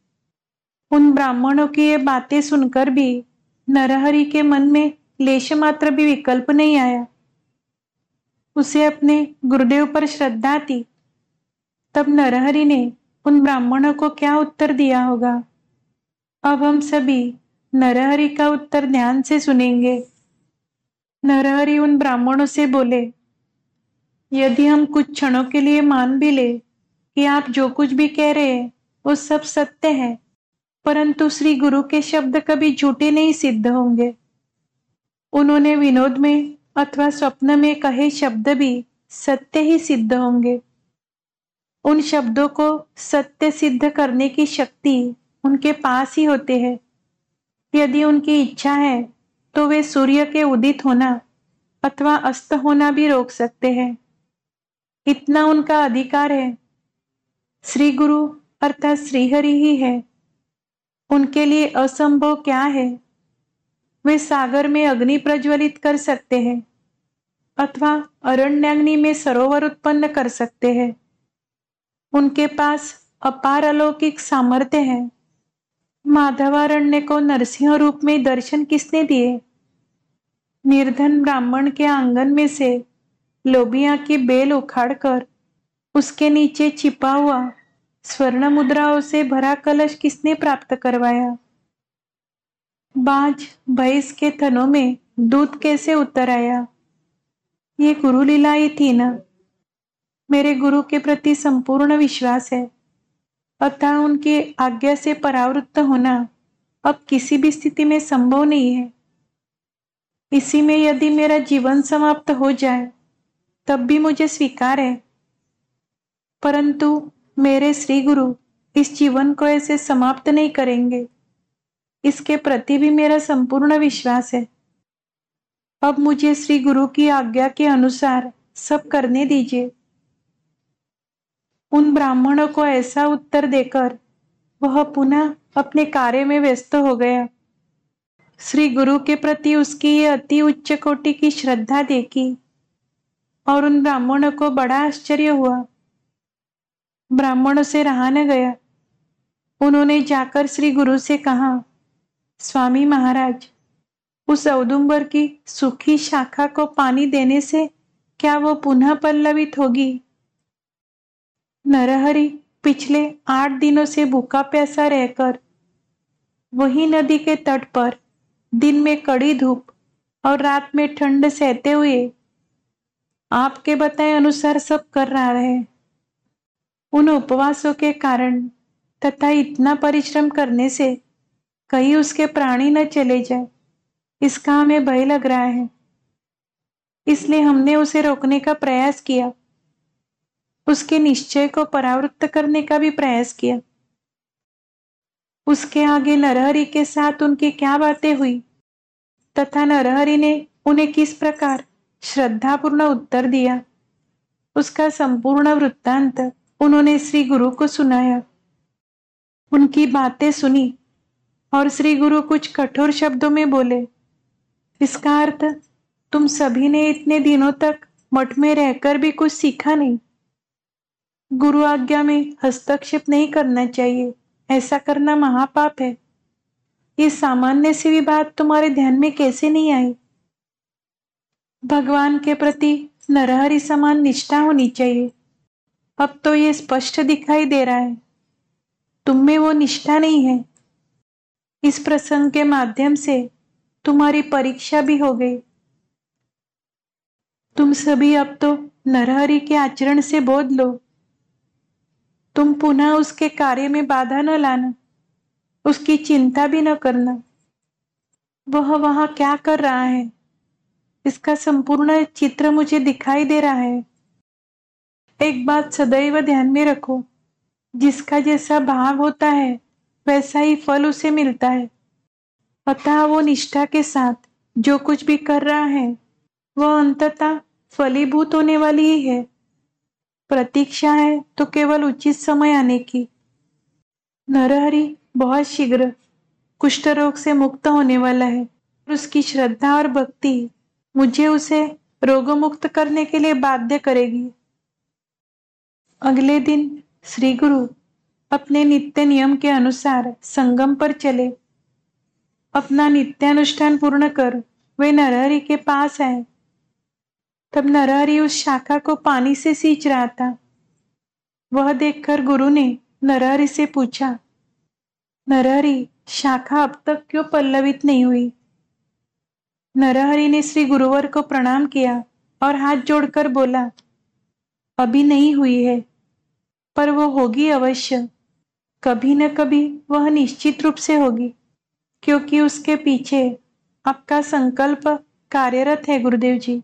उन ब्राह्मणों की ये बातें सुनकर भी नरहरि के मन में लेश मात्र भी विकल्प नहीं आया। उसे अपने गुरुदेव पर श्रद्धा थी। तब नरहरि ने उन ब्राह्मणों को क्या उत्तर दिया होगा, अब हम सभी नरहरि का उत्तर ध्यान से सुनेंगे। नरहरि उन ब्राह्मणों से बोले, यदि हम कुछ क्षणों के लिए मान भी ले कि आप जो कुछ भी कह रहे हैं वो सब सत्य है, परंतु श्री गुरु के शब्द कभी झूठे नहीं सिद्ध होंगे। उन्होंने विनोद में अथवा स्वप्न में कहे शब्द भी सत्य ही सिद्ध होंगे। उन शब्दों को सत्य सिद्ध करने की शक्ति उनके पास ही होते हैं। यदि उनकी इच्छा है तो वे सूर्य के उदित होना अथवा अस्त होना भी रोक सकते हैं। इतना उनका अधिकार है। श्री गुरु अर्थात श्रीहरि ही है, उनके लिए असंभव क्या है। वे सागर में अग्नि प्रज्वलित कर सकते हैं अथवा अरण्याग्नि में सरोवर उत्पन्न कर सकते हैं। उनके पास अपार अलौकिक सामर्थ्य है। माधवारण्य को नरसिंह रूप में दर्शन किसने दिए। निर्धन ब्राह्मण के आंगन में से लोबिया की बेल उखाड़कर उसके नीचे छिपा हुआ स्वर्ण मुद्राओं से भरा कलश किसने प्राप्त करवाया। बाज भैंस के थनों में दूध कैसे उतर आया, ये गुरु लीला ही थी ना। मेरे गुरु के प्रति संपूर्ण विश्वास है, अतः उनकी आज्ञा से परावृत्त होना अब किसी भी स्थिति में संभव नहीं है। इसी में यदि मेरा जीवन समाप्त हो जाए तब भी मुझे स्वीकार है, परंतु मेरे श्री गुरु इस जीवन को ऐसे समाप्त नहीं करेंगे, इसके प्रति भी मेरा संपूर्ण विश्वास है। अब मुझे श्री गुरु की आज्ञा के अनुसार सब करने दीजिए। उन ब्राह्मणों को ऐसा उत्तर देकर वह पुनः अपने कार्य में व्यस्त हो गया। श्री गुरु के प्रति उसकी ये अति उच्च कोटि की श्रद्धा देखी और उन ब्राह्मणों को बड़ा आश्चर्य हुआ। ब्राह्मणों से रहा न गया। उन्होंने जाकर श्री गुरु से कहा, स्वामी महाराज, उस औदुंबर की सूखी शाखा को पानी देने से क्या वो पुनः पल्लवित होगी। नरहरि पिछले आठ दिनों से भूखा प्यासा रहकर वही नदी के तट पर दिन में कड़ी धूप और रात में ठंड सहते हुए आपके बताए अनुसार सब कर रहा है। उन उपवासों के कारण तथा इतना परिश्रम करने से कहीं उसके प्राणी न चले जाए, इसका हमें भय लग रहा है। इसलिए हमने उसे रोकने का प्रयास किया, उसके निश्चय को परावृत्त करने का भी प्रयास किया। उसके आगे नरहरि के साथ उनकी क्या बातें हुई तथा नरहरि ने उन्हें किस प्रकार श्रद्धापूर्ण उत्तर दिया, उसका संपूर्ण वृत्तांत उन्होंने श्री गुरु को सुनाया। उनकी बातें सुनी और श्री गुरु कुछ कठोर शब्दों में बोले, इसका अर्थ तुम सभी ने इतने दिनों तक मठ में रहकर भी कुछ सीखा नहीं। गुरु आज्ञा में हस्तक्षेप नहीं करना चाहिए, ऐसा करना महापाप है। ये सामान्य सी भी बात तुम्हारे ध्यान में कैसे नहीं आई? भगवान के प्रति नरहरि समान निष्ठा होनी चाहिए। अब तो ये स्पष्ट दिखाई दे रहा है तुम में वो निष्ठा नहीं है। इस प्रसंग के माध्यम से तुम्हारी परीक्षा भी हो गई। तुम सभी अब तो नरहरि के आचरण से बोध लो। तुम पुनः उसके कार्य में बाधा न लाना, उसकी चिंता भी न करना। वह वहां क्या कर रहा है इसका संपूर्ण चित्र मुझे दिखाई दे रहा है। एक बात सदैव ध्यान में रखो, जिसका जैसा भाव होता है वैसा ही फल उसे मिलता है। अतः वो निष्ठा के साथ जो कुछ भी कर रहा है वह अंततः फलीभूत होने वाली ही है। प्रतीक्षा है तो केवल उचित समय आने की। नरहरि बहुत शीघ्र कुष्ठ रोग से मुक्त होने वाला है और उसकी श्रद्धा और भक्ति मुझे उसे रोगमुक्त करने के लिए बाध्य करेगी। अगले दिन श्री गुरु अपने नित्य नियम के अनुसार संगम पर चले। अपना नित्यानुष्ठान पूर्ण कर वे नरहरि के पास आए। तब नरहरि उस शाखा को पानी से सींच रहा था। वह देखकर गुरु ने नरहरि से पूछा, नरहरि, शाखा अब तक क्यों पल्लवित नहीं हुई? नरहरि ने श्री गुरुवर को प्रणाम किया और हाथ जोड़कर बोला, अभी नहीं हुई है, पर वो होगी अवश्य। कभी न कभी वह निश्चित रूप से होगी, क्योंकि उसके पीछे आपका संकल्प कार्यरत है गुरुदेव जी।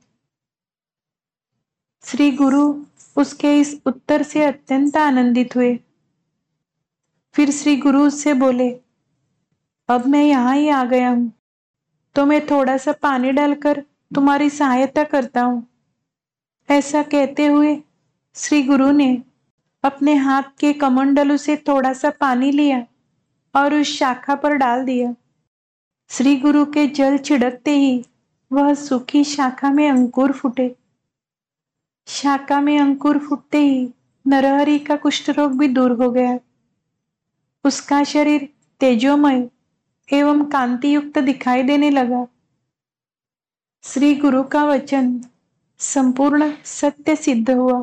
श्री गुरु उसके इस उत्तर से अत्यंत आनंदित हुए। फिर श्री गुरु उससे बोले, अब मैं यहाँ ही आ गया हूँ, तो मैं थोड़ा सा पानी डालकर तुम्हारी सहायता करता हूँ। ऐसा कहते हुए श्री गुरु ने अपने हाथ के कमंडलू से थोड़ा सा पानी लिया और उस शाखा पर डाल दिया। श्री गुरु के जल छिड़कते ही वह सूखी शाखा में अंकुर फूटे। शाखा में अंकुर फूटते ही नरहरि का कुष्ठ रोग भी दूर हो गया। उसका शरीर तेजोमय एवं कांति युक्त दिखाई देने लगा। श्री गुरु का वचन संपूर्ण सत्य सिद्ध हुआ।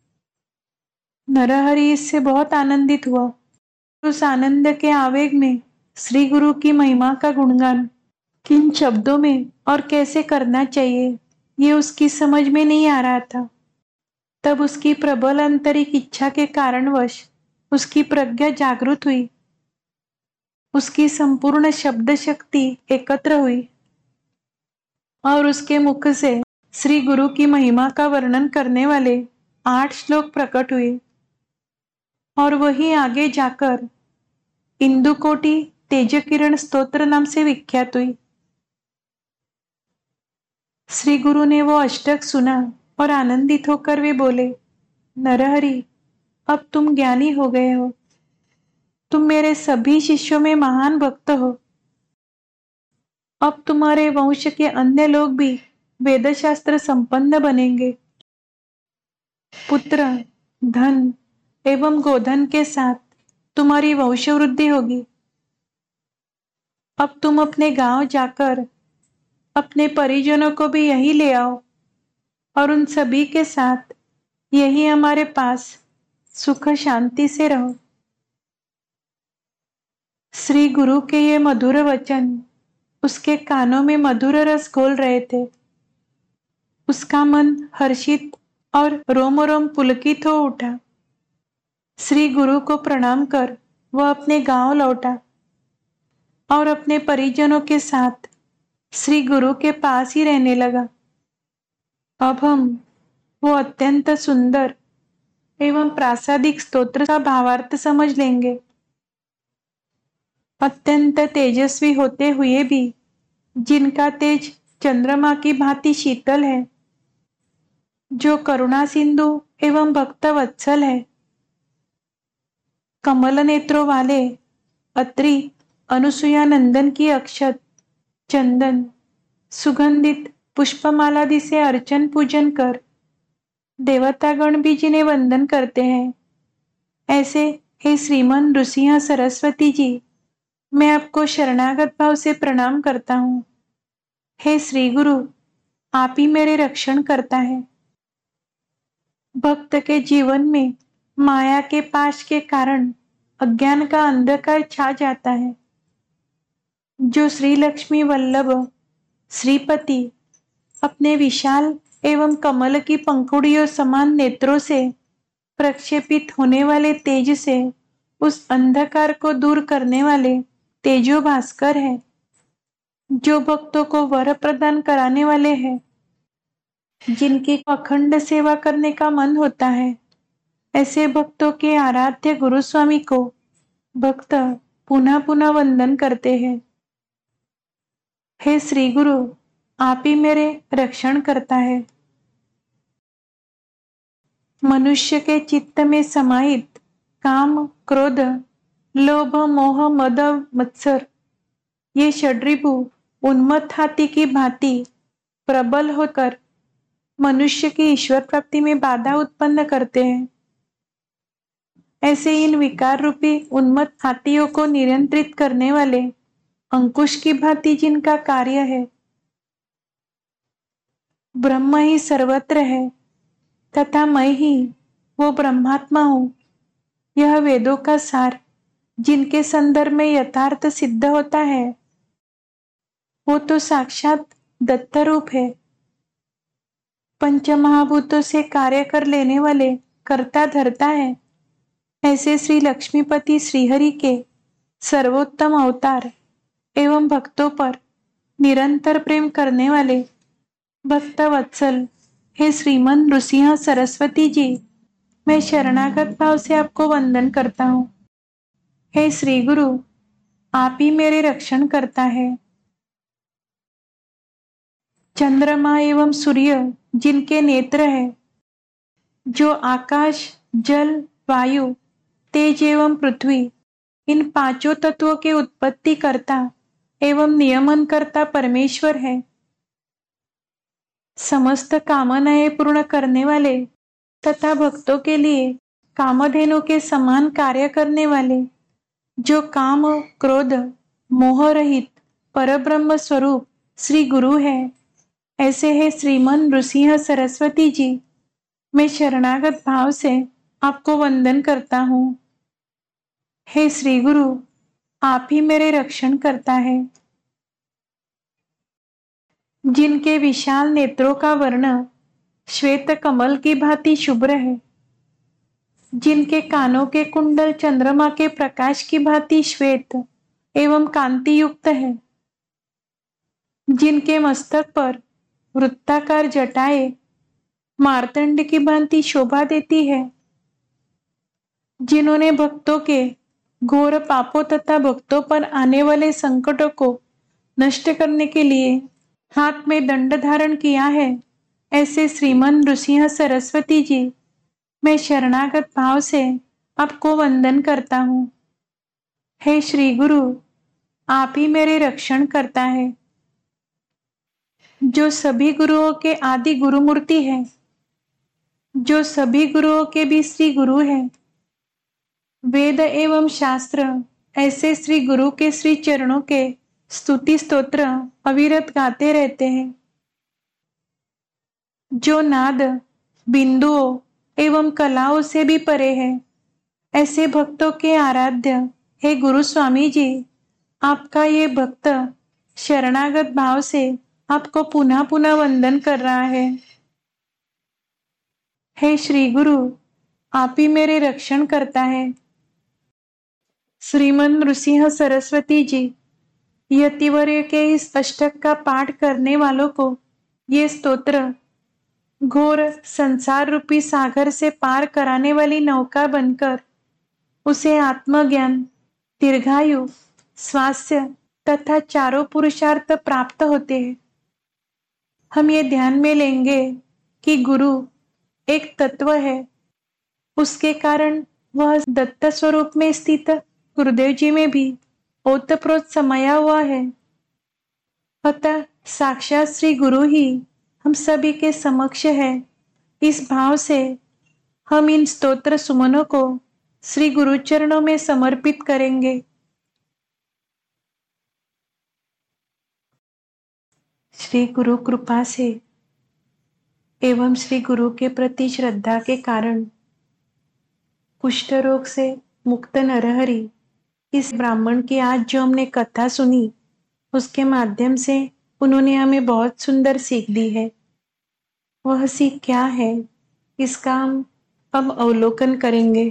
नरहरि इससे बहुत आनंदित हुआ। उस आनंद के आवेग में श्री गुरु की महिमा का गुणगान किन शब्दों में और कैसे करना चाहिए ये उसकी समझ में नहीं आ रहा था। तब उसकी प्रबल आंतरिक इच्छा के कारणवश उसकी प्रज्ञा जागृत हुई। उसकी संपूर्ण शब्द शक्ति एकत्र हुई और उसके मुख से श्री गुरु की महिमा का वर्णन करने वाले आठ श्लोक प्रकट हुए और वही आगे जाकर इंदुकोटि तेज किरण स्तोत्र नाम से विख्यात हुई। श्री गुरु ने वो अष्टक सुना और आनंदित होकर वे बोले, नरहरि, अब तुम ज्ञानी हो गए हो। तुम मेरे सभी शिष्यों में महान भक्त हो। अब तुम्हारे वंश के अन्य लोग भी वेदशास्त्र संपन्न बनेंगे। पुत्र, धन एवं गोधन के साथ तुम्हारी वंश वृद्धि होगी। अब तुम अपने गांव जाकर अपने परिजनों को भी यही ले आओ और उन सभी के साथ यही हमारे पास सुख शांति से रहो। श्री गुरु के ये मधुर वचन उसके कानों में मधुर रस घोल रहे थे। उसका मन हर्षित और रोम रोम पुलकित हो उठा। श्री गुरु को प्रणाम कर वह अपने गांव लौटा और अपने परिजनों के साथ श्री गुरु के पास ही रहने लगा। अब हम वो अत्यंत सुंदर एवं प्रासादिक स्तोत्र का भावार्थ समझ लेंगे। अत्यंत तेजस्वी होते हुए भी जिनका तेज चंद्रमा की भांति शीतल है, जो करुणा सिंधु एवं भक्त वत्सल है। कमल नेत्रों वाले अत्रि अनुसुया नंदन की अक्षत, चंदन, सुगंधित पुष्पमाला से अर्चन पूजन कर देवतागण भी जिन्हें वंदन करते हैं, ऐसे हे श्रीमन नृसिंह सरस्वती जी, मैं आपको शरणागत भाव से प्रणाम करता हूँ। हे श्री गुरु, आप ही मेरे रक्षण करता है। भक्त के जीवन में माया के पाश के कारण अज्ञान का अंधकार छा जाता है। जो श्री लक्ष्मी वल्लभ श्रीपति अपने विशाल एवं कमल की पंखुड़ियों समान नेत्रों से प्रक्षेपित होने वाले तेज से उस अंधकार को दूर करने वाले तेजो भास्कर है, जो भक्तों को वर प्रदान कराने वाले हैं, जिनकी अखंड सेवा करने का मन होता है, ऐसे भक्तों के आराध्य गुरु स्वामी को भक्त पुनः पुनः वंदन करते हैं। हे श्री गुरु, आप ही मेरे रक्षण करता है। मनुष्य के चित्त में समाहित काम, क्रोध, लोभ, मोह, मद, मत्सर, ये षड्रिपु उन्मत्त हाथी की भांति प्रबल होकर मनुष्य की ईश्वर प्राप्ति में बाधा उत्पन्न करते हैं। ऐसे इन विकार रूपी उन्मत्त हाथियों को नियंत्रित करने वाले अंकुश की भांति जिनका कार्य है, ब्रह्म ही सर्वत्र है तथा मैं ही वो ब्रह्मात्मा हूँ, यह वेदों का सार जिनके संदर्भ में यथार्थ सिद्ध होता है, वो तो साक्षात दत्त रूप है। पंच महाभूतों से कार्य कर लेने वाले कर्ता धर्ता है। ऐसे श्री लक्ष्मीपति श्रीहरि के सर्वोत्तम अवतार एवं भक्तों पर निरंतर प्रेम करने वाले भक्त वत्सल हे श्रीमन नृसिंह सरस्वती जी, मैं शरणागत भाव से आपको वंदन करता हूँ। हे श्री गुरु, आप ही मेरे रक्षण करता है। चंद्रमा एवं सूर्य जिनके नेत्र है, जो आकाश, जल, वायु, तेज एवं पृथ्वी, इन पांचों तत्वों के उत्पत्ति करता एवं नियमन करता परमेश्वर है। समस्त कामनाएं पूर्ण करने वाले तथा भक्तों के लिए कामधेनु के समान कार्य करने वाले, जो काम, क्रोध, मोह रहित परब्रह्म स्वरूप श्री गुरु है, ऐसे है श्रीमन नृसिंह सरस्वती जी, मैं शरणागत भाव से आपको वंदन करता हूँ। हे श्री गुरु, आप ही मेरे रक्षण करता है। जिनके विशाल नेत्रों का वर्ण श्वेत कमल की भांति शुभ्र है, जिनके कानों के कुंडल चंद्रमा के प्रकाश की भांति श्वेत एवं कांति युक्त है, जिनके मस्तक पर वृत्ताकार जटाएं मार्तंड की भांति शोभा देती है, जिन्होंने भक्तों के घोर पापों तथा भक्तों पर आने वाले संकटों को नष्ट करने के लिए हाथ में दंड धारण किया है, ऐसे श्रीमन नृसिंह सरस्वती जी, मैं शरणागत भाव से आपको वंदन करता हूँ। हे श्री गुरु, आप ही मेरे रक्षण करता है। जो सभी गुरुओं के आदि गुरु मूर्ति है, जो सभी गुरुओं के भी श्री गुरु है, वेद एवं शास्त्र ऐसे श्री गुरु के श्री चरणों के स्तुति स्तोत्र अविरत गाते रहते हैं। जो नाद, बिंदुओं एवं कलाओं से भी परे है, ऐसे भक्तों के आराध्य हे गुरु स्वामी जी, आपका ये भक्त शरणागत भाव से आपको पुनः पुनः वंदन कर रहा है। हे श्री गुरु, आप ही मेरे रक्षण करता है। श्रीमन नृसिंह सरस्वती जी, यतिवर्य के इस अष्टक का पाठ करने वालों को ये स्तोत्र घोर संसार रूपी सागर से पार कराने वाली नौका बनकर उसे आत्मज्ञान, दीर्घायु, स्वास्थ्य तथा चारों पुरुषार्थ प्राप्त होते हैं। हम ये ध्यान में लेंगे कि गुरु एक तत्व है, उसके कारण वह दत्त स्वरूप में स्थित गुरुदेव जी में भी ओतप्रोत समाया हुआ है। अतः साक्षात श्री गुरु ही हम सभी के समक्ष है। इस भाव से हम इन स्तोत्र सुमनों को श्री गुरु चरणों में समर्पित करेंगे। श्री गुरु कृपा से एवं श्री गुरु के प्रति श्रद्धा के कारण कुष्ठ रोग से मुक्त नरहरि इस ब्राह्मण की आज जो हमने कथा सुनी, उसके माध्यम से उन्होंने हमें बहुत सुंदर सीख दी है। वह सीख क्या है, इसका हम अब अवलोकन करेंगे।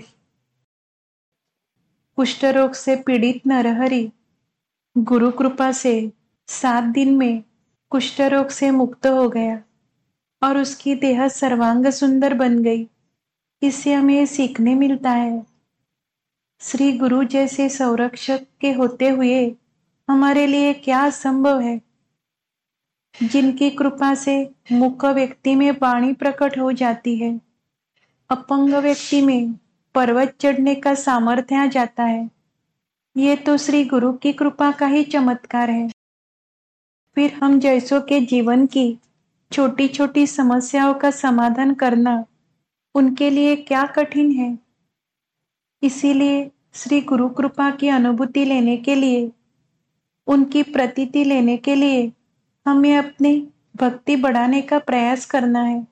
कुष्ठ रोग से पीड़ित नरहरि गुरु कृपा से सात दिन में कुष्ठ रोग से मुक्त हो गया और उसकी देह सर्वांग सुंदर बन गई। इससे हमें सीखने मिलता है, श्री गुरु जैसे संरक्षक के होते हुए हमारे लिए क्या असंभव है। जिनकी कृपा से मूक व्यक्ति में वाणी प्रकट हो जाती है, अपंग व्यक्ति में पर्वत चढ़ने का सामर्थ्य आ जाता है। ये तो श्री गुरु की कृपा का ही चमत्कार है। फिर हम जैसों के जीवन की छोटी छोटी समस्याओं का समाधान करना उनके लिए क्या कठिन है। इसीलिए श्री गुरु कृपा की अनुभूति लेने के लिए, उनकी प्रतीति लेने के लिए हमें अपनी भक्ति बढ़ाने का प्रयास करना है।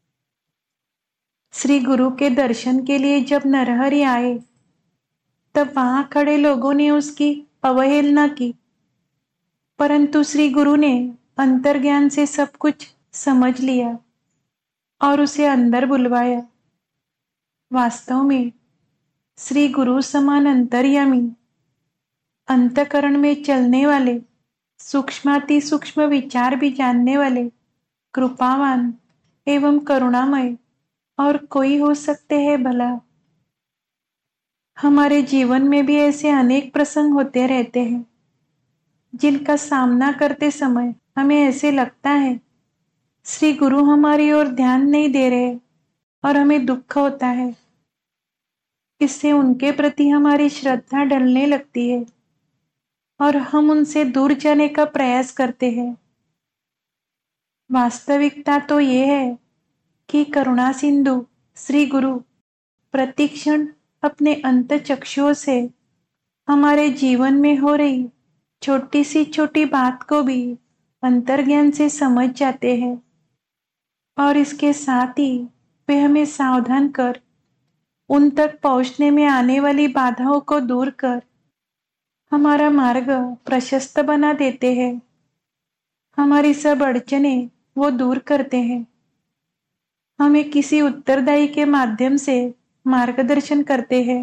श्री गुरु के दर्शन के लिए जब नरहरि आए, तब वहां खड़े लोगों ने उसकी अवहेलना की, परंतु श्री गुरु ने अंतर्ज्ञान से सब कुछ समझ लिया और उसे अंदर बुलवाया। वास्तव में श्री गुरु समान अंतर्यामी, अंतकरण में चलने वाले, सूक्ष्माति सूक्ष्म विचार भी जानने वाले, कृपावान एवं करुणामय और कोई हो सकते हैं भला। हमारे जीवन में भी ऐसे अनेक प्रसंग होते रहते हैं, जिनका सामना करते समय हमें ऐसे लगता है श्री गुरु हमारी ओर ध्यान नहीं दे रहे और हमें दुख होता है। इससे उनके प्रति हमारी श्रद्धा ढलने लगती है और हम उनसे दूर जाने का प्रयास करते हैं। वास्तविकता तो ये है कि करुणा सिंधु श्री गुरु प्रतिक्षण अपने अंत चक्षुओं से हमारे जीवन में हो रही छोटी सी छोटी बात को भी अंतर्ज्ञान से समझ जाते हैं और इसके साथ ही वे हमें सावधान कर उन तक पहुंचने में आने वाली बाधाओं को दूर कर हमारा मार्ग प्रशस्त बना देते हैं। हमारी सब अड़चनें वो दूर करते हैं, हमें किसी उत्तरदायी के माध्यम से मार्गदर्शन करते हैं।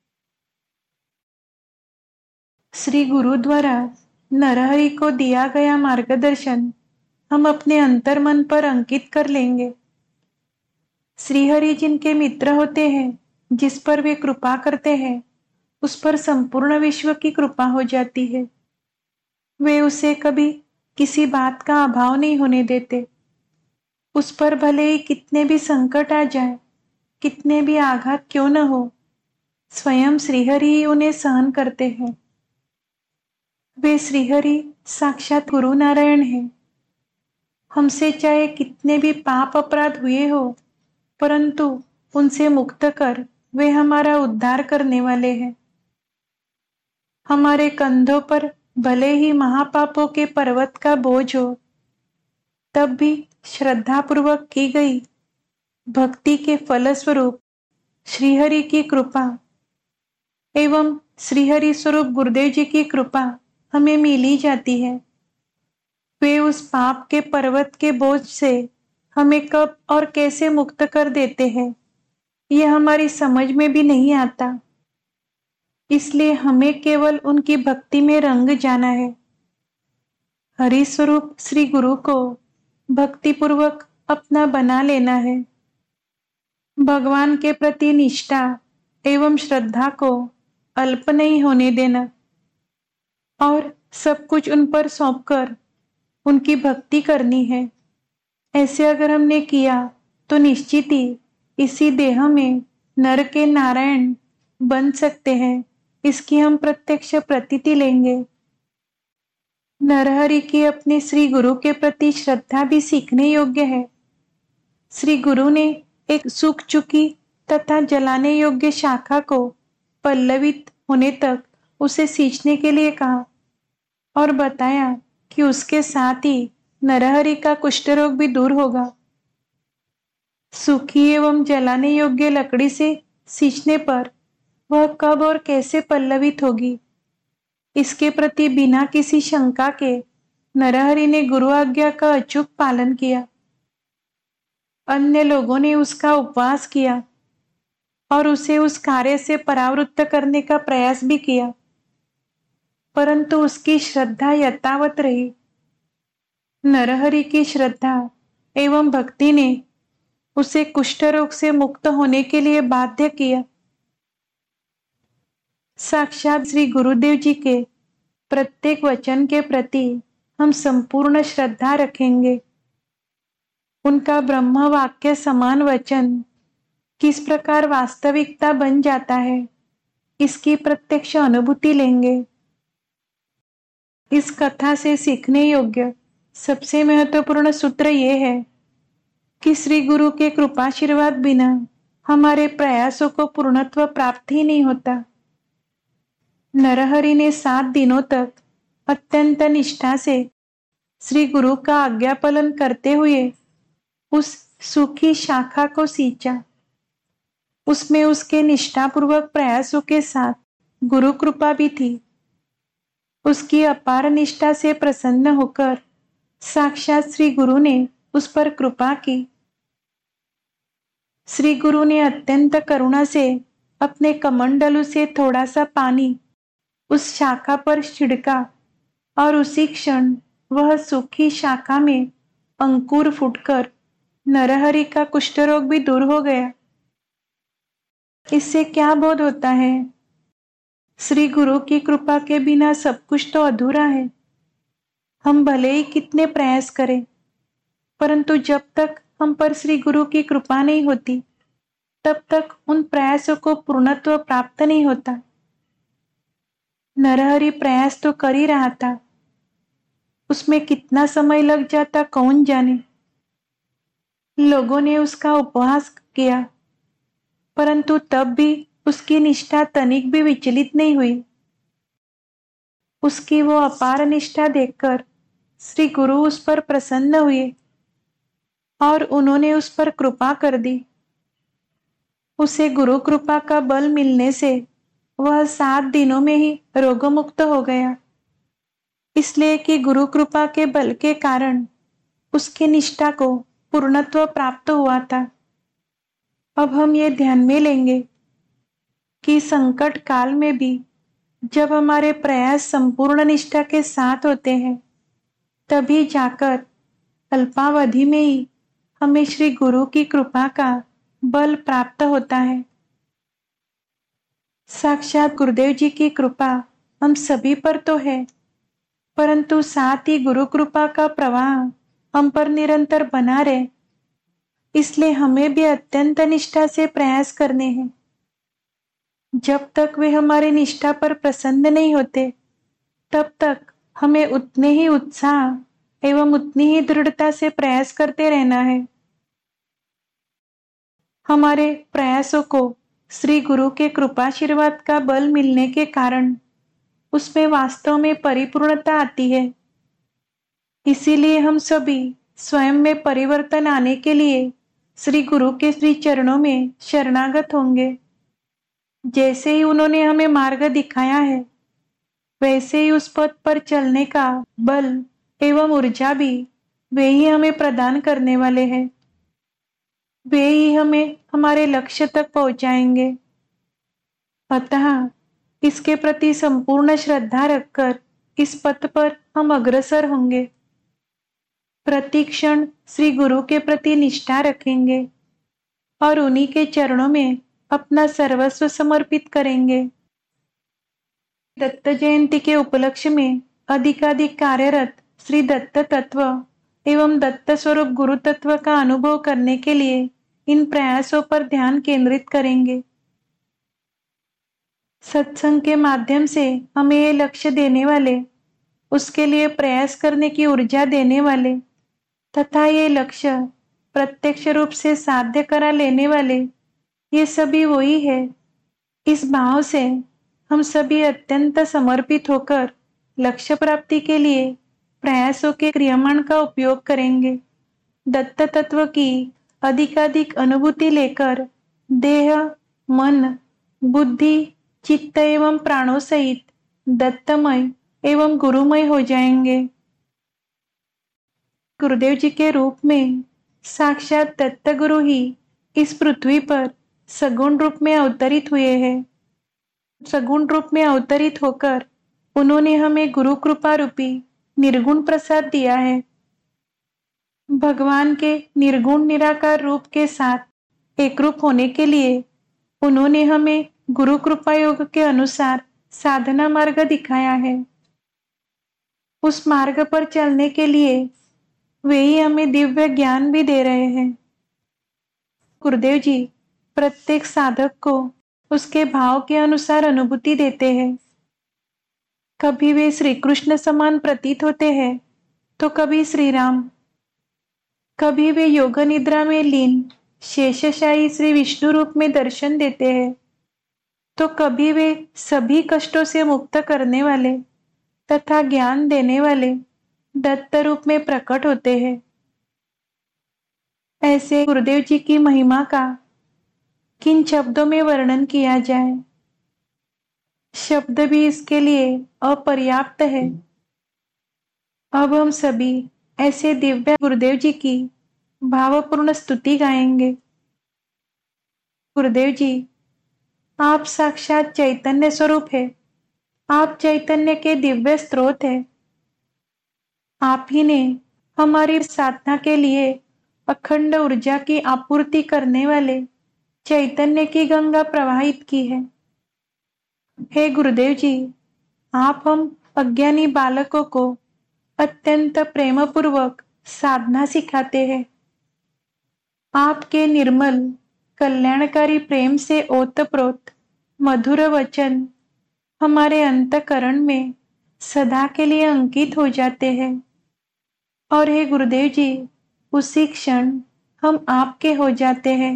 श्री गुरु द्वारा नरहरि को दिया गया मार्गदर्शन हम अपने अंतर मन पर अंकित कर लेंगे। श्रीहरि जिनके मित्र होते हैं, जिस पर वे कृपा करते हैं, उस पर संपूर्ण विश्व की कृपा हो जाती है। वे उसे कभी किसी बात का अभाव नहीं होने देते। उस पर भले ही कितने भी संकट आ जाए, कितने भी आघात क्यों न हो, स्वयं श्रीहरि ही उन्हें सहन करते हैं। वे श्रीहरि साक्षात गुरु नारायण हैं। हमसे चाहे कितने भी पाप अपराध हुए हो, परंतु उनसे मुक्त कर वे हमारा उद्धार करने वाले हैं। हमारे कंधों पर भले ही महापापों के पर्वत का बोझ हो, तब भी श्रद्धापूर्वक की गई भक्ति के फलस्वरूप श्रीहरि की कृपा एवं श्रीहरि स्वरूप गुरुदेव जी की कृपा हमें मिली जाती है। वे उस पाप के पर्वत के बोझ से हमें कब और कैसे मुक्त कर देते हैं, यह हमारी समझ में भी नहीं आता। इसलिए हमें केवल उनकी भक्ति में रंग जाना है। हरि स्वरूप श्री गुरु को भक्ति पूर्वक अपना बना लेना है। भगवान के प्रति निष्ठा एवं श्रद्धा को अल्प नहीं होने देना और सब कुछ उन पर सौंपकर उनकी भक्ति करनी है। ऐसे अगर हमने किया तो निश्चित ही इसी देह में नर के नारायण बन सकते हैं, इसकी हम प्रत्यक्ष प्रतीति लेंगे। नरहरि की अपने श्री गुरु के प्रति श्रद्धा भी सीखने योग्य है। श्री गुरु ने एक सूख चुकी तथा जलाने योग्य शाखा को पल्लवित होने तक उसे सींचने के लिए कहा और बताया कि उसके साथ ही नरहरि का कुष्ठ रोग भी दूर होगा। सूखी एवं जलाने योग्य लकड़ी से सींचने पर वह कब और कैसे पल्लवित होगी, इसके प्रति बिना किसी शंका के नरहरि ने गुरु आज्ञा का अचूक पालन किया। अन्य लोगों ने उसका उपवास किया और उसे उस कार्य से परावृत्त करने का प्रयास भी किया, परंतु उसकी श्रद्धा यथावत रही। नरहरि की श्रद्धा एवं भक्ति ने उसे कुष्ठ रोग से मुक्त होने के लिए बाध्य किया। साक्षात श्री गुरुदेव जी के प्रत्येक वचन के प्रति हम संपूर्ण श्रद्धा रखेंगे। उनका ब्रह्म वाक्य समान वचन किस प्रकार वास्तविकता बन जाता है, इसकी प्रत्यक्ष अनुभूति लेंगे। इस कथा से सीखने योग्य सबसे महत्वपूर्ण सूत्र यह है कि श्री गुरु के कृपाशीर्वाद बिना हमारे प्रयासों को पूर्णत्व प्राप्त ही नहीं होता। नरहरि ने सात दिनों तक अत्यंत निष्ठा से श्री गुरु का आज्ञा पालन करते हुए उस सूखी शाखा को सींचा। उसमें उसके निष्ठापूर्वक प्रयासों के साथ गुरु कृपा भी थी। उसकी अपार निष्ठा से प्रसन्न होकर साक्षात श्री गुरु ने उस पर कृपा की। श्री गुरु ने अत्यंत करुणा से अपने कमंडलू से थोड़ा सा पानी उस शाखा पर छिड़का और उसी क्षण वह सूखी शाखा में अंकुर फूटकर नरहरि का कुष्ठ रोग भी दूर हो गया। इससे क्या बोध होता है? श्री गुरु की कृपा के बिना सब कुछ तो अधूरा है। हम भले ही कितने प्रयास करें, परंतु जब तक हम पर श्री गुरु की कृपा नहीं होती, तब तक उन प्रयासों को पूर्णत्व प्राप्त नहीं होता। नरहरि प्रयास तो कर ही रहा था, उसमें कितना समय लग जाता कौन जाने। लोगों ने उसका उपहास किया, परंतु तब भी उसकी निष्ठा तनिक भी विचलित नहीं हुई। उसकी वो अपार निष्ठा देखकर श्री गुरु उस पर प्रसन्न हुए और उन्होंने उस पर कृपा कर दी। उसे गुरु कृपा का बल मिलने से वह सात दिनों में ही रोगमुक्त हो गया, इसलिए कि गुरु कृपा के बल के कारण उसकी निष्ठा को पूर्णत्व प्राप्त हुआ था। अब हम ये ध्यान में लेंगे कि संकट काल में भी जब हमारे प्रयास संपूर्ण निष्ठा के साथ होते हैं, तभी जाकर अल्पावधि में ही हमें श्री गुरु की कृपा का बल प्राप्त होता है। साक्षात गुरुदेव जी की कृपा हम सभी पर तो है, परंतु साथ ही गुरु कृपा का प्रवाह हम पर निरंतर बना रहे, इसलिए हमें भी अत्यंत निष्ठा से प्रयास करने हैं। जब तक वे हमारी निष्ठा पर प्रसन्न नहीं होते, तब तक हमें उतने ही उत्साह एवं उतनी ही दृढ़ता से प्रयास करते रहना है। हमारे प्रयासों को श्री गुरु के कृपाशीर्वाद का बल मिलने के कारण उसमें वास्तव में परिपूर्णता आती है। इसीलिए हम सभी स्वयं में परिवर्तन आने के लिए श्री गुरु के श्री चरणों में शरणागत होंगे। जैसे ही उन्होंने हमें मार्ग दिखाया है, वैसे ही उस पथ पर चलने का बल एवं ऊर्जा भी वे ही हमें प्रदान करने वाले हैं। वे ही हमें हमारे लक्ष्य तक पहुंचाएंगे। अतः इसके प्रति संपूर्ण श्रद्धा रखकर इस पथ पर हम अग्रसर होंगे। प्रतिक्षण श्री गुरु के प्रति निष्ठा रखेंगे और उन्हीं के चरणों में अपना सर्वस्व समर्पित करेंगे। दत्त जयंती के उपलक्ष्य में अधिकाधिक कार्यरत श्री दत्त तत्व एवं दत्त स्वरूप गुरु तत्व का अनुभव करने के लिए इन प्रयासों पर ध्यान केंद्रित करेंगे। सत्संग के माध्यम से हमें ये लक्ष्य देने वाले, उसके लिए प्रयास करने की ऊर्जा देने वाले तथा ये लक्ष्य प्रत्यक्ष रूप से साध्य करा लेने वाले, ये सभी वही है। इस भाव से हम सभी अत्यंत समर्पित होकर लक्ष्य प्राप्ति के लिए प्रयासों के क्रियामान का उपयोग करेंगे। दत्त तत्व की अधिकाधिक अनुभूति लेकर देह, मन, बुद्धि, चित्त एवं प्राणों सहित दत्तमय एवं गुरुमय हो जाएंगे। गुरुदेव जी के रूप में साक्षात दत्त गुरु ही इस पृथ्वी पर सगुण रूप में अवतरित हुए हैं। सगुण रूप में अवतरित होकर उन्होंने हमें गुरु कृपा रूपी निर्गुण प्रसाद दिया है। भगवान के निर्गुण निराकार रूप के साथ एकरूप होने के लिए उन्होंने हमें गुरु कृपा योग के अनुसार साधना मार्ग दिखाया है। उस मार्ग पर चलने के लिए वे ही हमें दिव्य ज्ञान भी दे रहे हैं। गुरुदेव जी प्रत्येक साधक को उसके भाव के अनुसार अनुभूति देते हैं। कभी वे श्री कृष्ण समान प्रतीत होते हैं तो कभी श्री राम, कभी वे योग निद्रा में लीन शेषशाही श्री विष्णु रूप में दर्शन देते हैं तो कभी वे सभी कष्टों से मुक्त करने वाले तथा ज्ञान देने वाले दत्त रूप में प्रकट होते हैं। ऐसे गुरुदेव जी की महिमा का किन शब्दों में वर्णन किया जाए, शब्द भी इसके लिए अपर्याप्त है। अब हम सभी ऐसे दिव्य गुरुदेव जी की भावपूर्ण स्तुति गाएंगे। गुरुदेव जी, आप साक्षात चैतन्य स्वरूप है। आप चैतन्य के दिव्य स्रोत है। आप ही ने हमारी साधना के लिए अखंड ऊर्जा की आपूर्ति करने वाले चैतन्य की गंगा प्रवाहित की है। हे गुरुदेव जी, आप हम अज्ञानी बालकों को अत्यंत प्रेम पूर्वक साधना सिखाते हैं। आपके निर्मल कल्याणकारी प्रेम से ओतप्रोत मधुर वचन हमारे अंतकरण में सदा के लिए अंकित हो जाते हैं। और हे गुरुदेव जी, उसी क्षण हम आपके हो जाते हैं।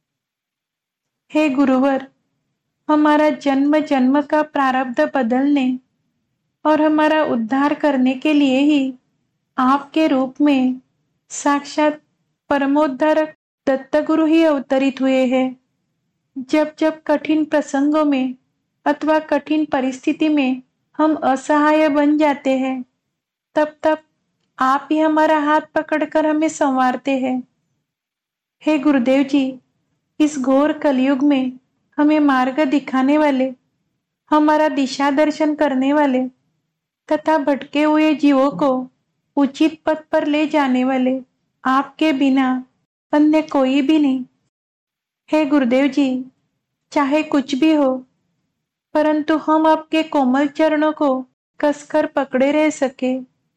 हे गुरुवर, हमारा जन्म जन्म का प्रारब्ध बदलने और हमारा उद्धार करने के लिए ही आपके रूप में साक्षात परमोद्धारक दत्त गुरु ही अवतरित हुए हैं। जब जब कठिन प्रसंगों में अथवा कठिन परिस्थिति में हम असहाय बन जाते हैं, तब तब आप ही हमारा हाथ पकड़कर हमें संवारते हैं। हे गुरुदेव जी, इस घोर कलयुग में हमें मार्ग दिखाने वाले, हमारा दिशा दर्शन करने वाले तथा भटके हुए जीवों को उचित पथ पर ले जाने वाले आपके बिना अन्य कोई भी नहीं। हे गुरुदेव जी, चाहे कुछ भी हो, परंतु हम आपके कोमल चरणों को कसकर पकड़े रह सके।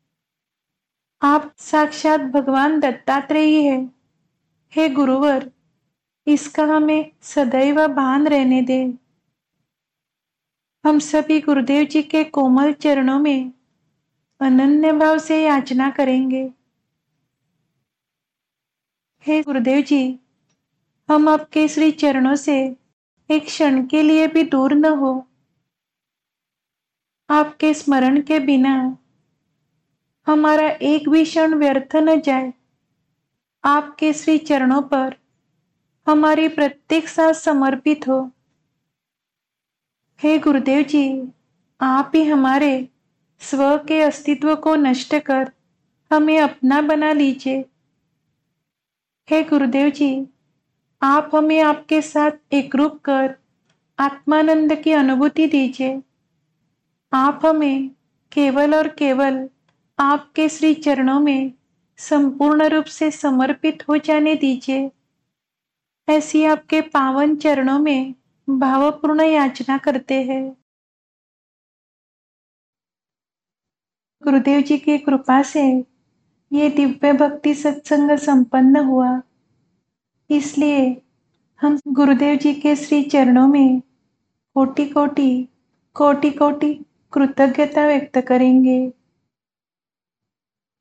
आप साक्षात भगवान दत्तात्रेय ही है। हे गुरुवर, इसका हमें सदैव भान रहने दे। हम सभी गुरुदेव जी के कोमल चरणों में अनन्य भाव से याचना करेंगे। हे गुरुदेव जी, हम आपके श्री चरणों से एक क्षण के लिए भी दूर न हो। आपके स्मरण के बिना हमारा एक भी क्षण व्यर्थ न जाए। आपके श्री चरणों पर हमारी प्रत्येक सांस समर्पित हो। हे गुरुदेव जी, आप ही हमारे स्व के अस्तित्व को नष्ट कर हमें अपना बना लीजिए। हे गुरुदेव जी, आप हमें आपके साथ एकरूप कर आत्मानंद की अनुभूति दीजिए। आप हमें केवल और केवल आपके श्री चरणों में संपूर्ण रूप से समर्पित हो जाने दीजिए। ऐसी आपके पावन चरणों में भावपूर्ण याचना करते हैं। गुरुदेव जी की कृपा से ये दिव्य भक्ति सत्संग संपन्न हुआ। इसलिए हम गुरुदेव जी के श्री चरणों में कोटि कोटि कोटि कोटि कृतज्ञता व्यक्त करेंगे।